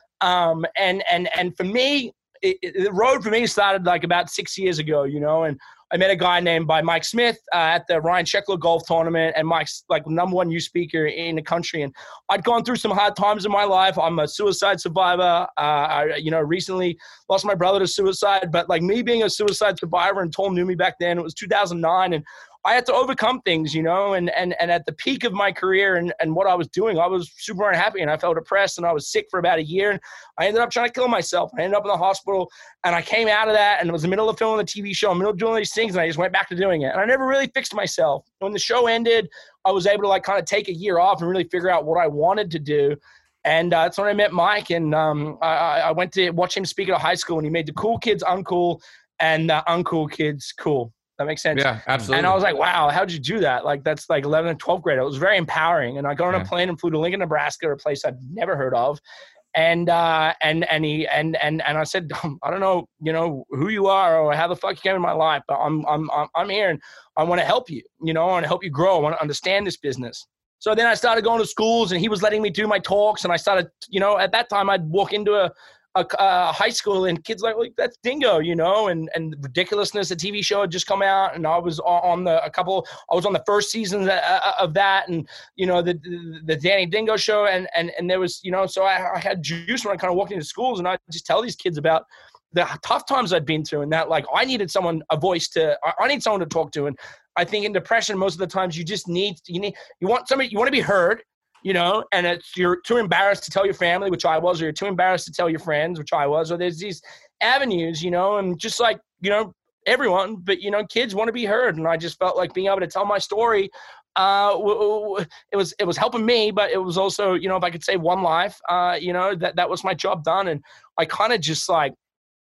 Um, and and and for me, it, it, the road for me started like about six years ago, you know, and I met a guy named by Mike Smith uh, at the Ryan Sheckler golf tournament, and Mike's like number one youth speaker in the country. And I'd gone through some hard times in my life. I'm a suicide survivor. Uh, I, you know, recently lost my brother to suicide, but like me being a suicide survivor, and Tom knew me back then, it was two thousand nine, and I had to overcome things, you know, and and and at the peak of my career and, and what I was doing, I was super unhappy and I felt depressed and I was sick for about a year. And I ended up trying to kill myself. I ended up in the hospital and I came out of that and it was the middle of filming the T V show, in the middle of doing these things, and I just went back to doing it. And I never really fixed myself. When the show ended, I was able to like kind of take a year off and really figure out what I wanted to do. And uh, that's when I met Mike, and um, I, I went to watch him speak at a high school, and he made the cool kids uncool and the uncool kids cool. That makes sense. Yeah, absolutely. And I was like, wow, how'd you do that? Like, that's like eleventh and twelfth grade. It was very empowering. And I got on Yeah. a plane and flew to Lincoln, Nebraska, a place I'd never heard of. And, uh, and, and he, and, and, and I said, I don't know, you know, who you are or how the fuck you came in my life, but I'm, I'm, I'm, I'm here and I want to help you, you know, I want to help you grow. I want to understand this business. So then I started going to schools and he was letting me do my talks. And I started, you know, at that time I'd walk into a, A, a high school and kids like, like that's Dingo, you know, and and Ridiculousness, a T V show had just come out, and I was on the a couple. I was on the first season of that, and you know the the, the Danny Dingo show, and and and there was, you know, so I, I had juice when I kind of walked into schools, and I just tell these kids about the tough times I'd been through, and that like I needed someone, a voice to, I, I need someone to talk to, and I think in depression most of the times you just need you need you want somebody, you want to be heard. You know, and it's, you're too embarrassed to tell your family, which I was, or you're too embarrassed to tell your friends, which I was, or there's these avenues, you know, and just like, you know, everyone, but, you know, kids want to be heard. And I just felt like being able to tell my story, uh, w- w- it was, it was helping me, but it was also, you know, if I could save one life, uh, you know, that, that was my job done. And I kind of just like,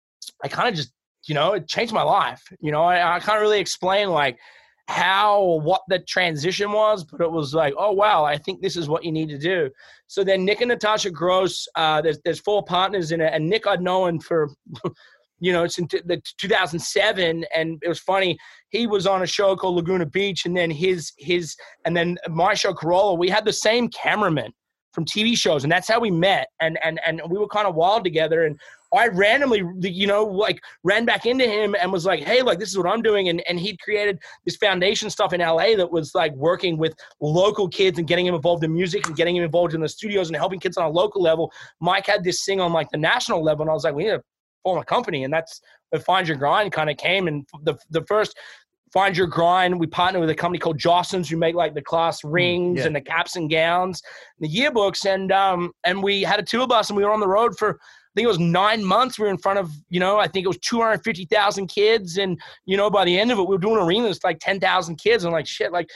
I kind of just, you know, it changed my life. You know, I, I can't really explain like, how, what the transition was, but it was like, oh, wow, I think this is what you need to do. So then Nick and Natasha Gross, uh, there's, there's four partners in it. And Nick I'd known for, you know, since the two thousand seven. And it was funny. He was on a show called Laguna Beach. And then his, his, and then my show Corolla, we had the same cameraman from T V shows. And that's how we met. And, and, and we were kind of wild together. And I randomly, you know, like ran back into him and was like, hey, like, this is what I'm doing. And, and he'd created this foundation stuff in L A that was like working with local kids and getting him involved in music and getting him involved in the studios and helping kids on a local level. Mike had this thing on like the national level. And I was like, we need to form a company. And that's where Find Your Grind kind of came. And the the first Find Your Grind, we partnered with a company called Jostens, who make like the class rings yeah. and the caps and gowns, and the yearbooks. And, um, and we had a tour bus and we were on the road for, I think it was nine months. We were in front of, you know, I think it was two hundred fifty thousand kids. And, you know, by the end of it, we were doing arenas like ten thousand kids. And like, shit, like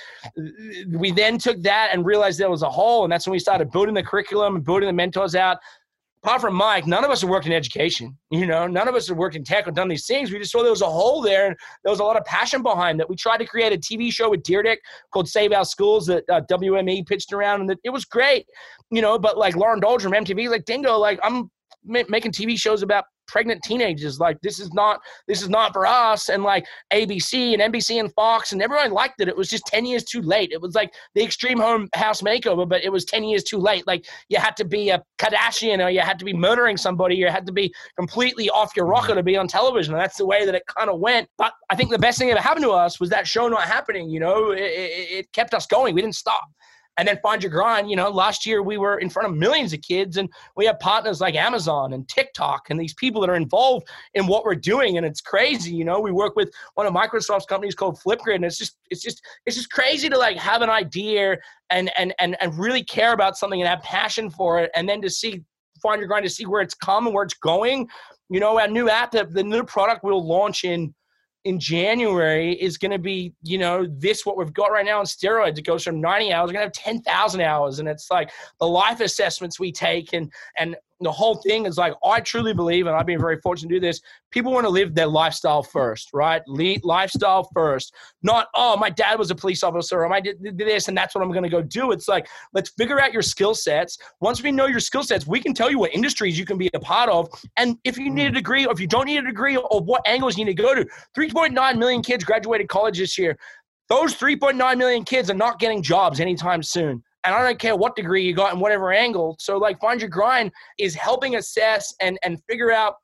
we then took that and realized there was a hole. And that's when we started building the curriculum and building the mentors out. Apart from Mike, none of us have worked in education. You know, none of us have worked in tech or done these things. We just saw there was a hole there, and there was a lot of passion behind that. We tried to create a T V show with Deerdick called Save Our Schools that uh, W M E pitched around, and it was great. You know, but like Lauren Dolge from M T V, like Dingo, like I'm ma- making T V shows about pregnant teenagers. Like this is not this is not for us. And like A B C and N B C and Fox and everyone liked it. It was just ten years too late. It was like the Extreme Home House Makeover, but it was ten years too late. Like you had to be a Kardashian, or you had to be murdering somebody, or you had to be completely off your rocker to be on television. And that's the way that it kind of went. But I think the best thing that happened to us was that show not happening. You know, it, it, it kept us going. We didn't stop. And then Find Your Grind, you know, last year we were in front of millions of kids, and we have partners like Amazon and TikTok and these people that are involved in what we're doing. And it's crazy. You know, we work with one of Microsoft's companies called Flipgrid, and it's just, it's just, it's just crazy to like have an idea and, and, and, and really care about something and have passion for it. And then to see Find Your Grind, to see where it's come and where it's going. You know, our new app, the, the new product we'll launch in, in January is going to be, you know, this, what we've got right now on steroids. It goes from ninety hours. We're going to have ten thousand hours. And it's like the life assessments we take and, and the whole thing is like, I truly believe, and I've been very fortunate to do this, people want to live their lifestyle first, right? Lead, lifestyle first. Not, oh, my dad was a police officer, or my did, did this, and that's what I'm going to go do. It's like, let's figure out your skill sets. Once we know your skill sets, we can tell you what industries you can be a part of. And if you need a degree, or if you don't need a degree, or what angles you need to go to. three point nine million kids graduated college this year. Those three point nine million kids are not getting jobs anytime soon. And I don't care what degree you got in whatever angle. So like Find Your Grind is helping assess and, and figure out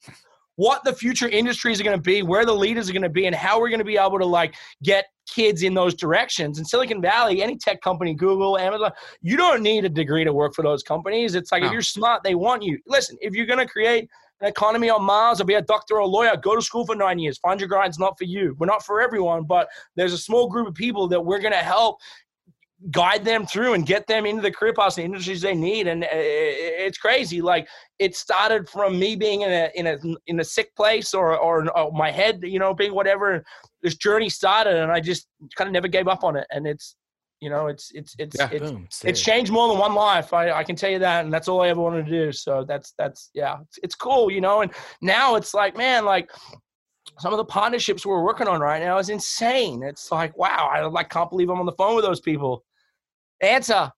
what the future industries are going to be, where the leaders are going to be, and how we're going to be able to like get kids in those directions. In Silicon Valley, any tech company, Google, Amazon, you don't need a degree to work for those companies. It's like, no. If you're smart, they want you. Listen, if you're going to create an economy on Mars or be a doctor or a lawyer, go to school for nine years. Find Your Grind's not for you. We're not for everyone, but there's a small group of people that we're going to help guide them through and get them into the career paths and industries they need. And it's crazy. Like it started from me being in a, in a, in a sick place or, or, or my head, you know, being whatever. This journey started and I just kind of never gave up on it. And it's, you know, it's, it's, it's, yeah, it's, boom, it's changed more than one life. I, I can tell you that. And that's all I ever wanted to do. So that's, that's, yeah, it's, it's cool, you know? And now it's like, man, like, some of the partnerships we're working on right now is insane. It's like, wow, I like can't believe I'm on the phone with those people. Answer.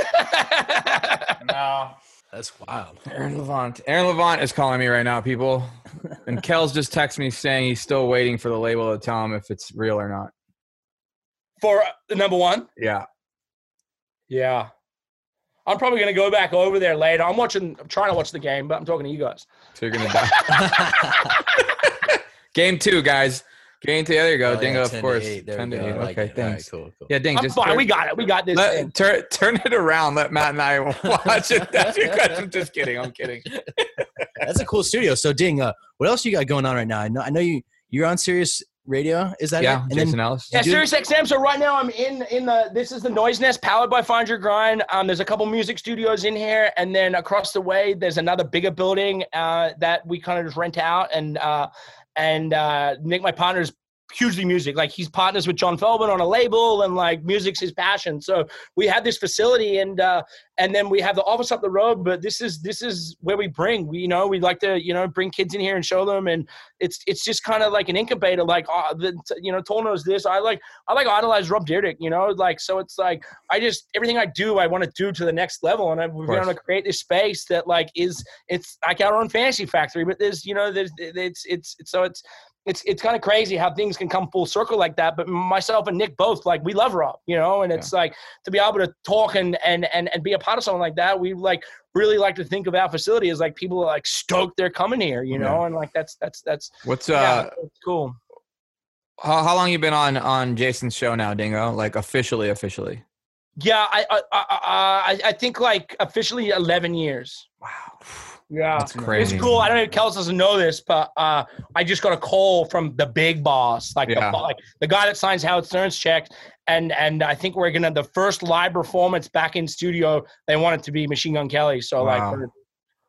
No. That's wild. Aaron Levant. Aaron Levant is calling me right now, people. And Kel's just texted me saying he's still waiting for the label to tell him if it's real or not. For the number one? Yeah. Yeah. I'm probably going to go back over there later. I'm watching, I'm trying to watch the game, but I'm talking to you guys. So you're going to die. Game two, guys. Game two. There you go. Oh, Dingo, yeah, of course. ten to eight. Okay, like thanks. Right, cool, cool. Yeah, Ding. I'm just fine. turn, we got it. We got this. Let, turn, turn it around. Let Matt and I watch it. That's your question. I'm just kidding. I'm kidding. That's a cool studio. So, Ding, uh, what else you got going on right now? I know, I know you. You're on Sirius Radio. Is that yeah? It? And Jason then, Ellis. Yeah, Sirius X M. So right now I'm in in the. This is the Noise Nest, powered by Find Your Grind. Um, there's a couple music studios in here, and then across the way there's another bigger building uh, that we kind of just rent out and. Uh, And uh, Nick, my partner, is hugely music. Like he's partners with John Feldman on a label, and like music's his passion. So we have this facility, and uh, and then we have the office up the road. But this is this is where we bring. We you know we like to you know bring kids in here and show them, and it's it's just kind of like an incubator. Like uh, the, you know, Toll knows this. I like I like idolize Rob Dyrdek. You know, like so it's like I just everything I do I want to do to the next level, and I, we're going to create this space that like is it's like our own fantasy factory. But there's you know there's it's it's, it's so it's. It's it's kind of crazy how things can come full circle like that. But myself and Nick both, like, we love Rob, you know, and it's yeah. like to be able to talk and, and, and, and be a part of something like that. We like really like to think of our facility as like people are like stoked they're coming here, you know, yeah. and like that's that's that's what's yeah, uh it's cool. How how long you been on on Jason's show now, Dingo? Like officially, officially? Yeah, I I I, I think like officially eleven years. Wow. Yeah, that's crazy. It's cool. I don't know if Kels doesn't know this, but uh, I just got a call from the big boss, like yeah. the like the guy that signs Howard Stern's checks, and and I think we're gonna the first live performance back in studio. They want it to be Machine Gun Kelly, so wow. like we're,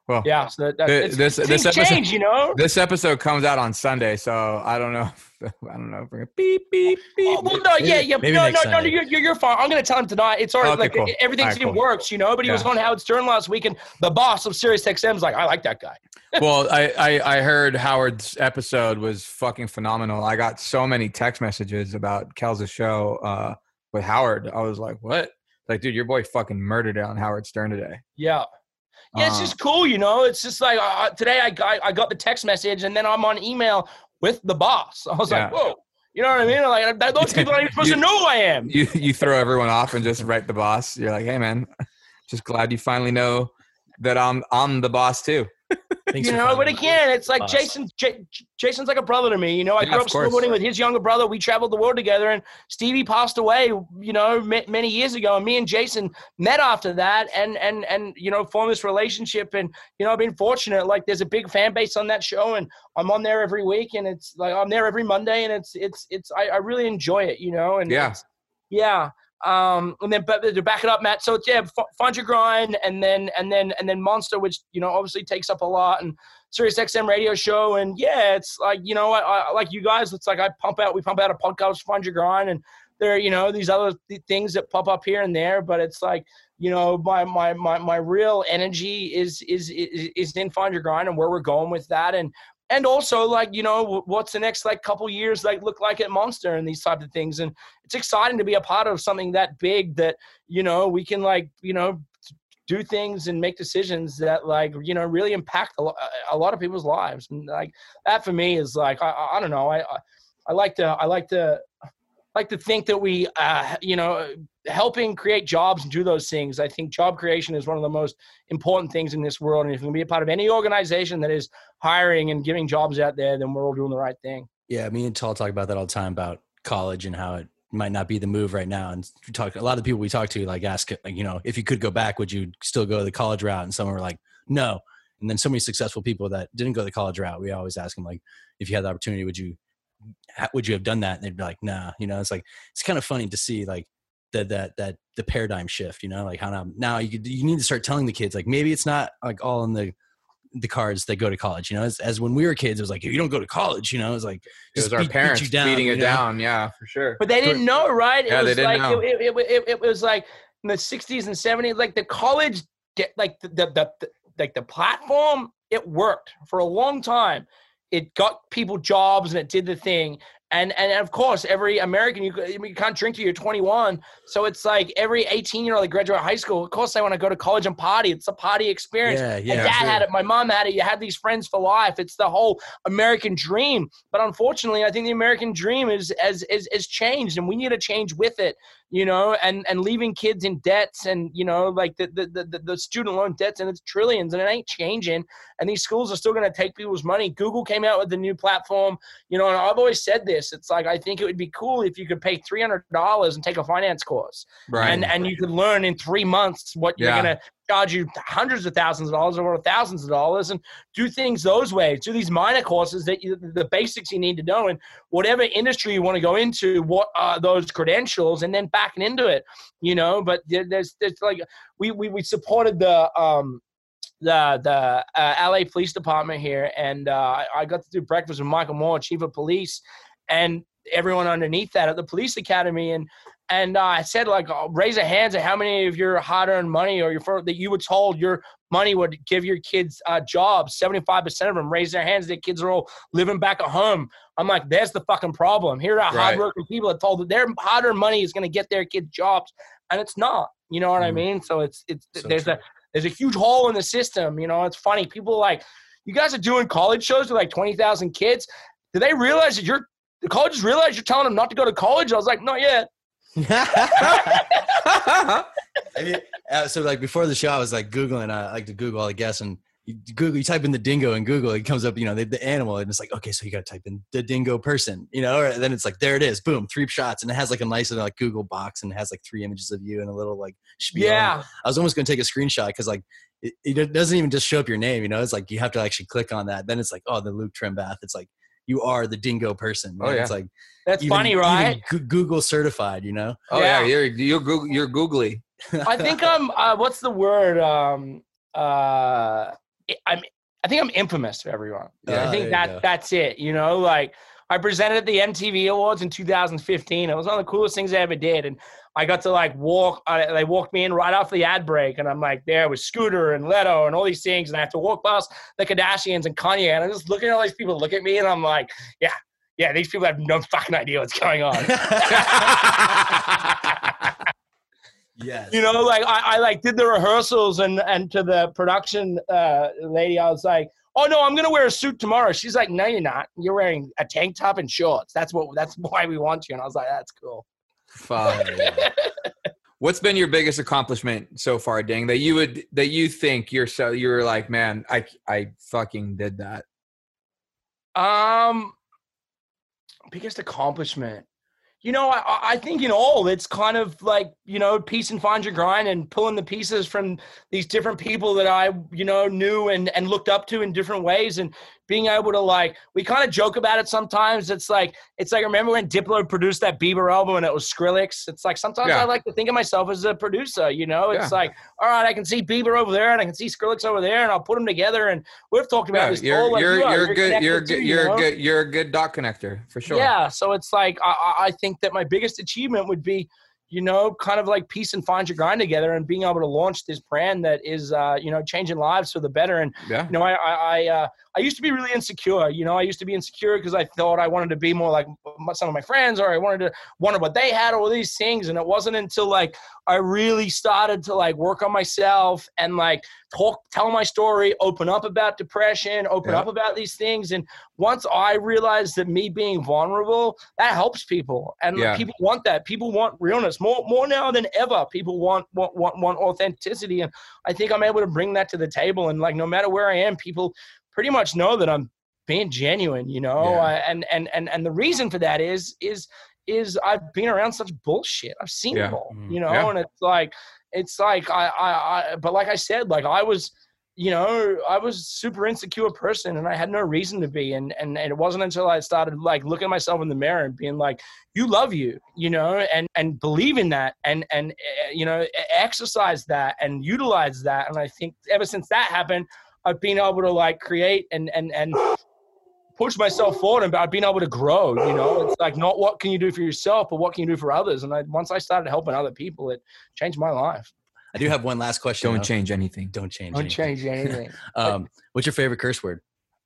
Well, Yeah, so that, that Th- it's, this- things this episode- change, you know. this episode comes out on Sunday, so I don't know. If, I don't know if we're gonna beep beep beep. Oh, well, no, yeah, yeah, maybe no, next no, no, Sunday. you're, you're, you're fine. I'm gonna tell him tonight. It's already Okay, like cool. everything All right, seemed cool. works, you know. But he was Yeah. on Howard Stern last week, and the boss of Sirius X M is like, I like that guy. Well, I, I I heard Howard's episode was fucking phenomenal. I got so many text messages about Kel's show uh, with Howard. I was like, what? Like, dude, your boy fucking murdered it on Howard Stern today. Yeah. Yeah, it's Uh, just cool, you know. It's just like uh, today I got I got the text message, and then I'm on email with the boss. I was Yeah. like, whoa, you know what I mean? Like that, those people aren't even supposed You- to know who I am. You you throw everyone off and just write the boss. You're like, hey man, just glad you finally know that I'm I'm the boss too. Thanks You for know, but finding again, it's like boss. Jason. J- Jason's like a brother to me. You know, I Yeah, grew of up course. snowboarding with his younger brother. We traveled the world together, and Stevie passed away. You know, ma- many years ago. And me and Jason met after that, and and and you know, formed this relationship. And you know, I've been fortunate. Like, there's a big fan base on that show, and I'm on there every week, and it's like I'm there every Monday, and it's it's it's I, I really enjoy it. You know, and Yeah. it's, yeah. Um, and then, but to back it up, Matt. So it's, yeah, F- Find Your Grind, and then and then and then Monster, which you know obviously takes up a lot, and Sirius X M radio show, and yeah, it's like you know, I, I like you guys. It's like I pump out, we pump out a podcast, Find Your Grind, and there, are, you know, these other th- things that pop up here and there, but it's like you know, my my my my real energy is is is is in Find Your Grind and where we're going with that, and. And also, like, you know, what's the next, like, couple years, like, look like at Monster and these type of things. And it's exciting to be a part of something that big that, you know, we can, like, you know, do things and make decisions that, like, you know, really impact a, lo- a lot of people's lives. And, like, that for me is, like, I, I don't know. I, I I like to, I like to, like to think that we, uh, you know, helping create jobs and do those things. I think job creation is one of the most important things in this world. And if you can be a part of any organization that is hiring and giving jobs out there, then we're all doing the right thing. Yeah, me and Tall talk about that all the time about college and how it might not be the move right now. And we talk a lot of the people we talk to like ask, like, you know, if you could go back, would you still go the college route? And some were like, no. And then so many successful people that didn't go the college route, we always ask them like, if you had the opportunity, would you ha- would you have done that? And they'd be like, nah. You know, it's like it's kind of funny to see like that that that the paradigm shift. You know, like how now now you could, you need to start telling the kids like maybe it's not like all in the the cards that go to college. You know, as, as when we were kids, it was like if you don't go to college, you know, it was like It was just our beat- beat parents you down, beating you it know? down. Yeah, for sure. But they didn't know, right? It Yeah, they was didn't like know. It, it, it, it was like in the sixties and seventies, like the college, like the, the, the, the like the platform, it worked for a long time. It got people jobs and it did the thing. And and of course, every American, you, could- you can't drink till you're twenty-one. So it's like every eighteen-year-old that graduate high school, of course they want to go to college and party. It's a party experience. Yeah, My yeah. dad sure. had it. My mom had it. You had these friends for life. It's the whole American dream. But unfortunately, I think the American dream is is is, is changed, and we need to change with it. You know, and and leaving kids in debts, and you know, like the the the, the student loan debts, and it's trillions, and it ain't changing. And these schools are still going to take people's money. Google came out with the new platform. You know, and I've always said this. It's like I think it would be cool if you could pay three hundred dollars and take a finance course, Right. and and you could learn in three months what you're Yeah. going to charge you hundreds of thousands of dollars or thousands of dollars, and do things those ways. Do these minor courses that you, the basics you need to know, and whatever industry you want to go into, what are those credentials, and then backing into it, you know. But there- there's, there's like we, we, we supported the, um, the, the uh, L A Police Department here. And uh, I- I got to do breakfast with Michael Moore, Chief of Police, and everyone underneath that at the police academy. And, and uh, I said, like, uh, raise a hands at how many of your hard-earned money or your that you were told your money would give your kids uh, jobs. seventy-five percent of them raised their hands. Their kids are all living back at home. I'm like, there's the fucking problem. Here are Right. hardworking people that told that their hard-earned money is going to get their kids jobs, and it's not. You know what I Mm. mean? So it's it's So there's true. a there's a huge hole in the system. You know, it's funny. People are like, you guys are doing college shows with like twenty thousand kids. Do they realize that you're the colleges realize you're telling them not to go to college? I was like, not yet. I mean, uh, so like before the show, I was like Googling, I like to Google all the guests, and you Google, you type in the dingo in Google, it comes up, you know, the, the animal, and it's like, okay, so you got to type in the dingo person, you know, or then it's like, there it is, boom, three shots, and it has like a nice like Google box, and it has like three images of you and a little like spiel. Yeah. I was almost going to take a screenshot because like it, it doesn't even just show up your name, you know, it's like you have to actually click on that. Then it's like, oh, the Luke Trembath. It's like you are the dingo person. Oh, right? yeah. It's like That's even- funny, right? even Goo- Google certified, you know. Oh yeah, Yeah. you're you're Goog- you're googly. I think um uh, what's the word um uh I'm, I think I'm infamous to everyone. Yeah, I think there you that go. that's it. You know, like I presented at the M T V Awards in two thousand fifteen. It was one of the coolest things I ever did. And I got to like walk, uh, they walked me in right after the ad break. And I'm like there with Scooter and Leto and all these things. And I have to walk past the Kardashians and Kanye. And I'm just looking at all these people look at me and I'm like, yeah, yeah, these people have no fucking idea what's going on. Yes. You know, like I, I like did the rehearsals and and to the production uh, lady, I was like, "Oh no, I'm gonna wear a suit tomorrow." She's like, "No, you're not. You're wearing a tank top and shorts. That's what. That's why we want you." And I was like, "That's cool." Fuck. What's been your biggest accomplishment so far, Ding? That you would that you think you're so you were like, man, I I fucking did that. Um, biggest accomplishment. You know, I, I think in all, it's kind of like, you know, piece and find your grind and pulling the pieces from these different people that I, you know, knew and, and looked up to in different ways and being able to like, we kind of joke about it sometimes. It's like, it's like, remember when Diplo produced that Bieber album and it was Skrillex? It's like, sometimes Yeah. I like to think of myself as a producer, you know, it's Yeah. like, all right, I can see Bieber over there and I can see Skrillex over there and I'll put them together. And we've talked about Yeah, this. you're whole, like, you're you are, you're good. You're connected too, good. you You're know? good. You're a good dot connector for sure. Yeah, so it's like I, I- I think that my biggest achievement would be, you know, kind of like piece and find your grind together and being able to launch this brand that is, uh, you know, changing lives for the better. And Yeah. you know, I I I, uh, I used to be really insecure. You know, I used to be insecure because I thought I wanted to be more like some of my friends, or I wanted to wanted what they had, all these things. And it wasn't until like I really started to like work on myself and like talk, tell my story, open up about depression, open Yeah. up about these things. And once I realized that me being vulnerable, that helps people, and Yeah. people want that. People want realness more more now than ever. People want want want want authenticity, and I think I'm able to bring that to the table. And like no matter where I am, people pretty much know that I'm being genuine, you know. Yeah. I, and and and and the reason for that is is is I've been around such bullshit. I've seen Yeah. it all, Mhm. you know. Yeah. And it's like it's like I, I I but like I said, like I was, you know, I was a super insecure person and I had no reason to be. And, and and it wasn't until I started like looking at myself in the mirror and being like, you love you, you know, and and believe in that and and uh, you know, exercise that and utilize that. And I think ever since that happened, I've been able to like create and and and push myself forward, and I've been able to grow. You know, it's like not what can you do for yourself, but what can you do for others. And I, once I started helping other people, it changed my life. I do have one last question. Don't though. change anything. Don't change. Don't anything. change anything. Um, what's your favorite curse word?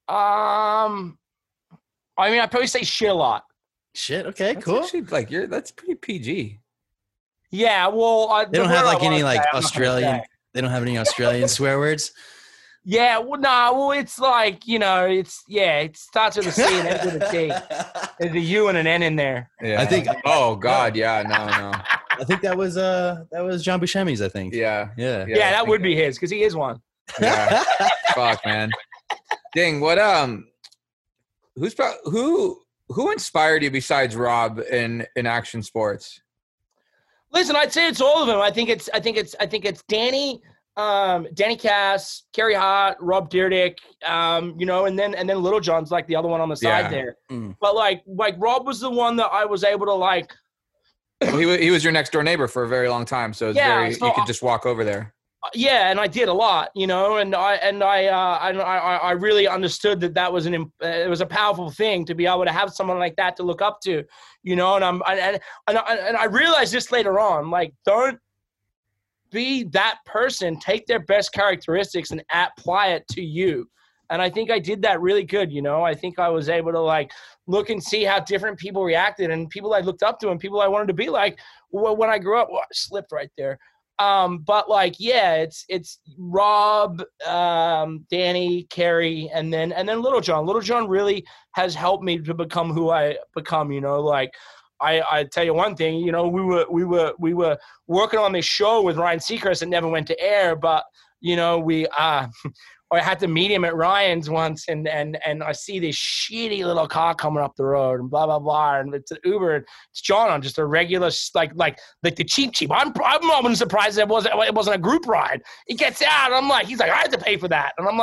um, I mean, I probably say shit a lot. Shit. Okay. That's cool. actually, like you're that's pretty P G. Yeah, well, I, They don't have like any like say, I'm not gonna Australian. say. They don't have any Australian swear words. Yeah, well, no, well, it's like you know, it's yeah, it starts with a C and ends with a T. There's a U and an N in there. Yeah. I think- Oh God. Yeah. No. No. I think that was uh that was John Buscemi's. I think. Yeah. Yeah. Yeah, I that think- would be his because he is one. Yeah. Fuck, man. Ding. What um? Who's pro- who who inspired you besides Rob in in action sports? Listen, I'd say it's all of them. I think it's I think it's I think it's Danny, um, Danny Cass, Kerry Hart, Rob Dyrdek, um, you know, and then and then Little John's like the other one on the side Yeah. there. Mm. But like like Rob was the one that I was able to like. Well, he wa- he was your next door neighbor for a very long time, so it's Yeah, very so you could I- just walk over there. Yeah, and I did a lot, you know, and I and I uh, and I I really understood that that was an imp- uh, it was a powerful thing to be able to have someone like that to look up to, you know, and I'm and and and I, and I realized this later on, like don't be that person. Take their best characteristics and apply it to you. And I think I did that really good, you know. I think I was able to like look and see how different people reacted and people I looked up to and people I wanted to be like. Well, when I grew up, well, I slipped right there. Um, but like, yeah, it's, it's Rob, um, Danny, Kerry, and then, and then Little John. Little John really has helped me to become who I become, you know, like I, I tell you one thing, you know, we were, we were, we were working on this show with Ryan Seacrest that never went to air, but you know, we, uh, I had to meet him at Ryan's once, and and and I see this shitty little car coming up the road, and blah blah blah, and it's an Uber. And it's John on just a regular like like like the cheap cheap. I'm I'm almost surprised it wasn't it wasn't a group ride. He gets out, and I'm like, he's like, I had to pay for that, and I'm like,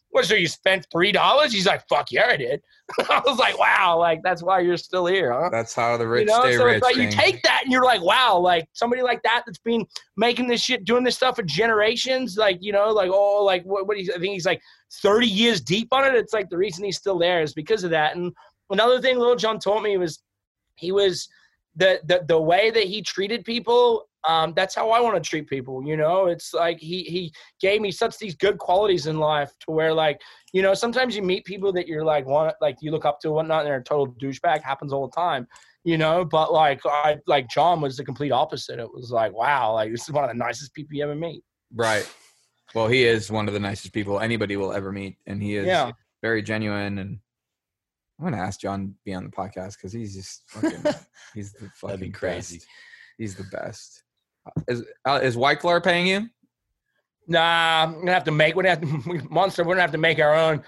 What, so you spent three dollars? He's like, fuck yeah, I did. I was like, wow, like that's why you're still here, huh? That's how the rich You know, stay so rich. it's like you thing. take that and you're like, wow, like somebody like that that's been making this shit, doing this stuff for generations, like, you know, like, oh, like what, what he's, I think he's like thirty years deep on it. It's like the reason he's still there is because of that. And another thing Lil Jon told me was he was the, the, the way that he treated people. Um, that's how I want to treat people. You know, it's like he, he gave me such these good qualities in life to where like, you know, sometimes you meet people that you're like, want, like you look up to and whatnot, and they're a total douchebag. Happens all the time, you know, but like, I, like John was the complete opposite. It was like, wow, like this is one of the nicest people you ever meet. Right. Well, he is one of the nicest people anybody will ever meet. And he is Yeah. very genuine. And I'm going to ask John to be on the podcast because he's just fucking, he's the fucking That'd be crazy. best. He's the best. Is, uh, is White Claw paying you? Nah, I'm gonna have to make. We're gonna have to, Monster. We're gonna have to make our own.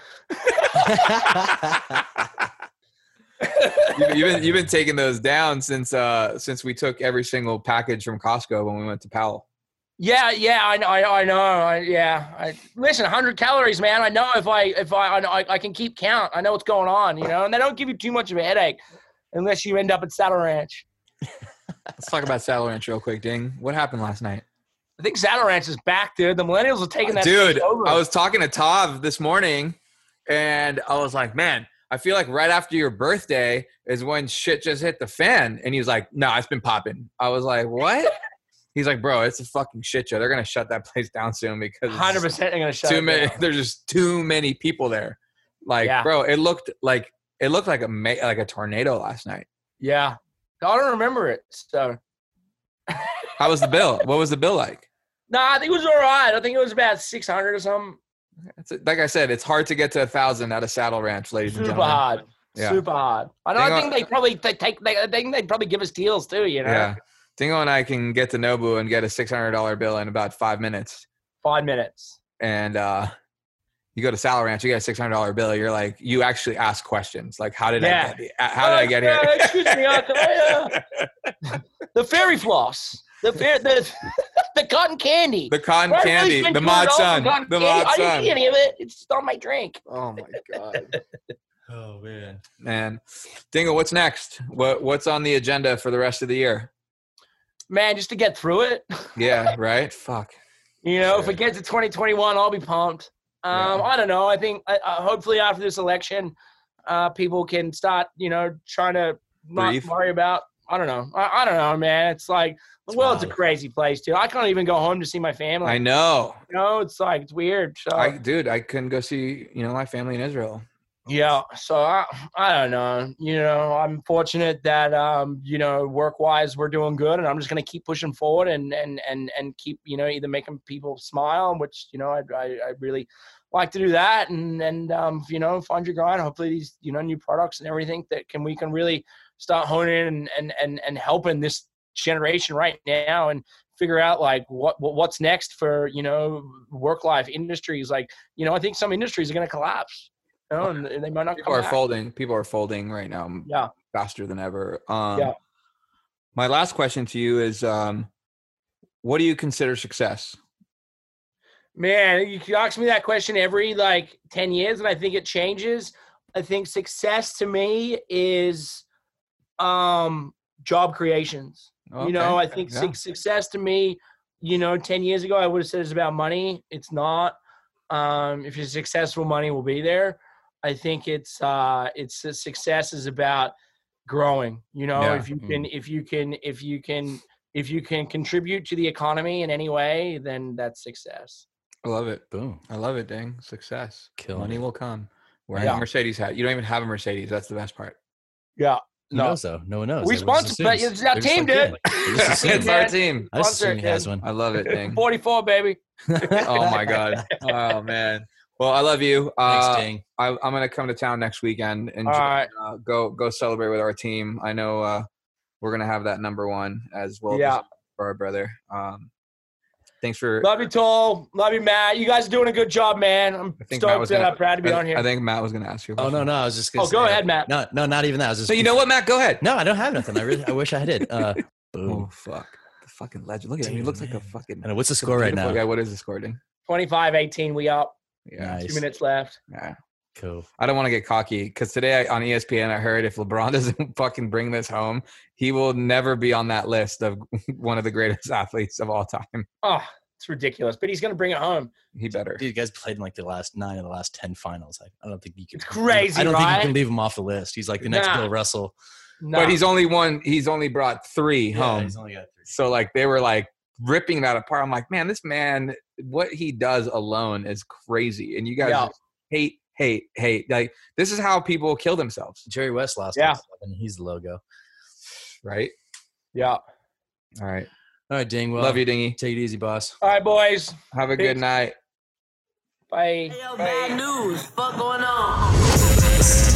you, you've been you've been taking those down since uh since we took every single package from Costco when we went to Powell. Yeah, yeah, I know, I, I know, I, yeah. I, listen, one hundred calories, man. I know if I if I, I I can keep count. I know what's going on, you know. And they don't give you too much of a headache unless you end up at Saddle Ranch. Let's talk about Saddle Ranch real quick, Ding. What happened last night? I think Saddle Ranch is back, dude. The millennials are taking that Dude, shit over. I was talking to Tav this morning, and I was like, man, I feel like right after your birthday is when shit just hit the fan. And he was like, no, nah, it's been popping. I was like, what? He's like, bro, it's a fucking shit show. They're going to shut that place down soon because one hundred percent they're going to shut too it many, down. there's just too many people there. Like, Yeah. bro, it looked like it looked like a ma- like a tornado last night. Yeah. I don't remember it, so. How was the bill? What was the bill like? Nah, I think it was all right. I think it was about six hundred or something. It's, like I said, it's hard to get to a thousand at a Saddle Ranch, ladies and Super gentlemen. hard. Yeah. Super hard. I, know, Hang I on. think they probably they take. They, I think they'd probably give us deals too. You know, Yeah. Dingo and I can get to Nobu and get a six hundred dollars bill in about five minutes. five minutes. And uh, you go to Saddle Ranch, you get a six hundred dollars bill. You're like, you actually ask questions. Like, how did Yeah. I get here? How did I get here? Uh, excuse me, uh, can I, uh, the fairy floss, the fair, the the cotton candy, The cotton Why did I candy, spend the two Mod hundred dollars on Sun, cotton the candy? Mod I didn't Sun. see any of it. It's just on my drink. Oh my God. Oh man. Man. Dingo, what's next? What What's on the agenda for the rest of the year? Man, just to get through it. Yeah, right? Fuck. You know, if Sure. it gets to twenty twenty-one, I'll be pumped. Um, Yeah. I don't know. I think uh, uh, hopefully after this election, uh, people can start, you know, trying to not Breathe. worry about. I don't know. I, I don't know, man. It's like the It's world's a wild. crazy place, too. I can't even go home to see my family. I know. You know, it's like it's weird. So I Dude, I couldn't go see, you know, my family in Israel. yeah. So I, I don't know. You know, I'm fortunate that um, you know, work wise we're doing good, and I'm just gonna keep pushing forward and and and and keep, you know, either making people smile, which, you know, I I, I really like to do that, and and um, you know, find your grind. Hopefully these, you know, new products and everything that can we can really start honing in and and and, and helping this generation right now and figure out like what, what what's next for, you know, work life industries. Like, you know, I think some industries are gonna collapse. You know, and they might not People come are back. folding. People are folding right now Yeah. faster than ever. Um, Yeah. My last question to you is, um, what do you consider success? Man, you can ask me that question every like ten years, and I think it changes. I think success to me is um, job creations. You know, I think Yeah. suc success to me, you know, ten years ago, I would have said it's about money. It's not. Um, if you're successful, money will be there. I think it's uh, it's a success is about growing. You know, Yeah. if you can, if you can, if you can, if you can contribute to the economy in any way, then that's success. I love it. Boom. I love it, dang. Success. Killing Money it. will come. Wearing Yeah. a Mercedes hat. You don't even have a Mercedes. That's the best part. Yeah. Who No. knows though? No one knows. We Everyone sponsor, just but assumes. it's our They're just team, like, dude. yeah. They just assume. It's our team. I just Sponsor assume he has one. I love it, dang. forty-four, baby. Oh my God. Oh man. Well, I love you. Thanks, Uh, Ding. I, I'm gonna come to town next weekend and All just, right. uh, go go celebrate with our team. I know uh, we're gonna have that number one as well Yeah. for our brother. Um, thanks for. Love you, Toll. Love you, Matt. You guys are doing a good job, man. I'm I think Matt stoked was that gonna- I'm proud to be I, on here. I think Matt was gonna ask you. a Oh no, question. no, I was just gonna oh, go say- ahead, Matt. No, no, not even that. I was just So you know what, Matt? Go ahead. No, I don't have nothing. I really I wish I did. Uh boom. Oh fuck, the fucking legend. Look at him. He Dude, looks like a man. fucking. I know, what's the score right beautiful now? guy. What is the score, Ding? twenty-five eighteen, we up. Yeah. Nice. Two minutes left. Yeah. Cool. I don't want to get cocky because today I, on E S P N I heard if LeBron doesn't fucking bring this home, he will never be on that list of one of the greatest athletes of all time. Oh, it's ridiculous. But he's going to bring it home. He better. Dude, you guys played in like the last nine of the last ten finals. I, I don't think you can. It's crazy, I don't think right? you can leave him off the list. He's like the next Nah. Bill Russell. No. But he's only one. He's only brought three Yeah, home. he's only got three. So like they were like ripping that apart. I'm like, man, this man, what he does alone is crazy. And you guys Yeah. just hate, hate, hate. Like this is how people kill themselves, Jerry West lost. Yeah. like seven. He's the logo. right? Yeah. All right. All right, Ding. Well, Love you, Dingy. Take it easy, boss. All right, boys. Have a Peace. good night. Bye. Hey, yo, Bye. bad news. Fuck going on?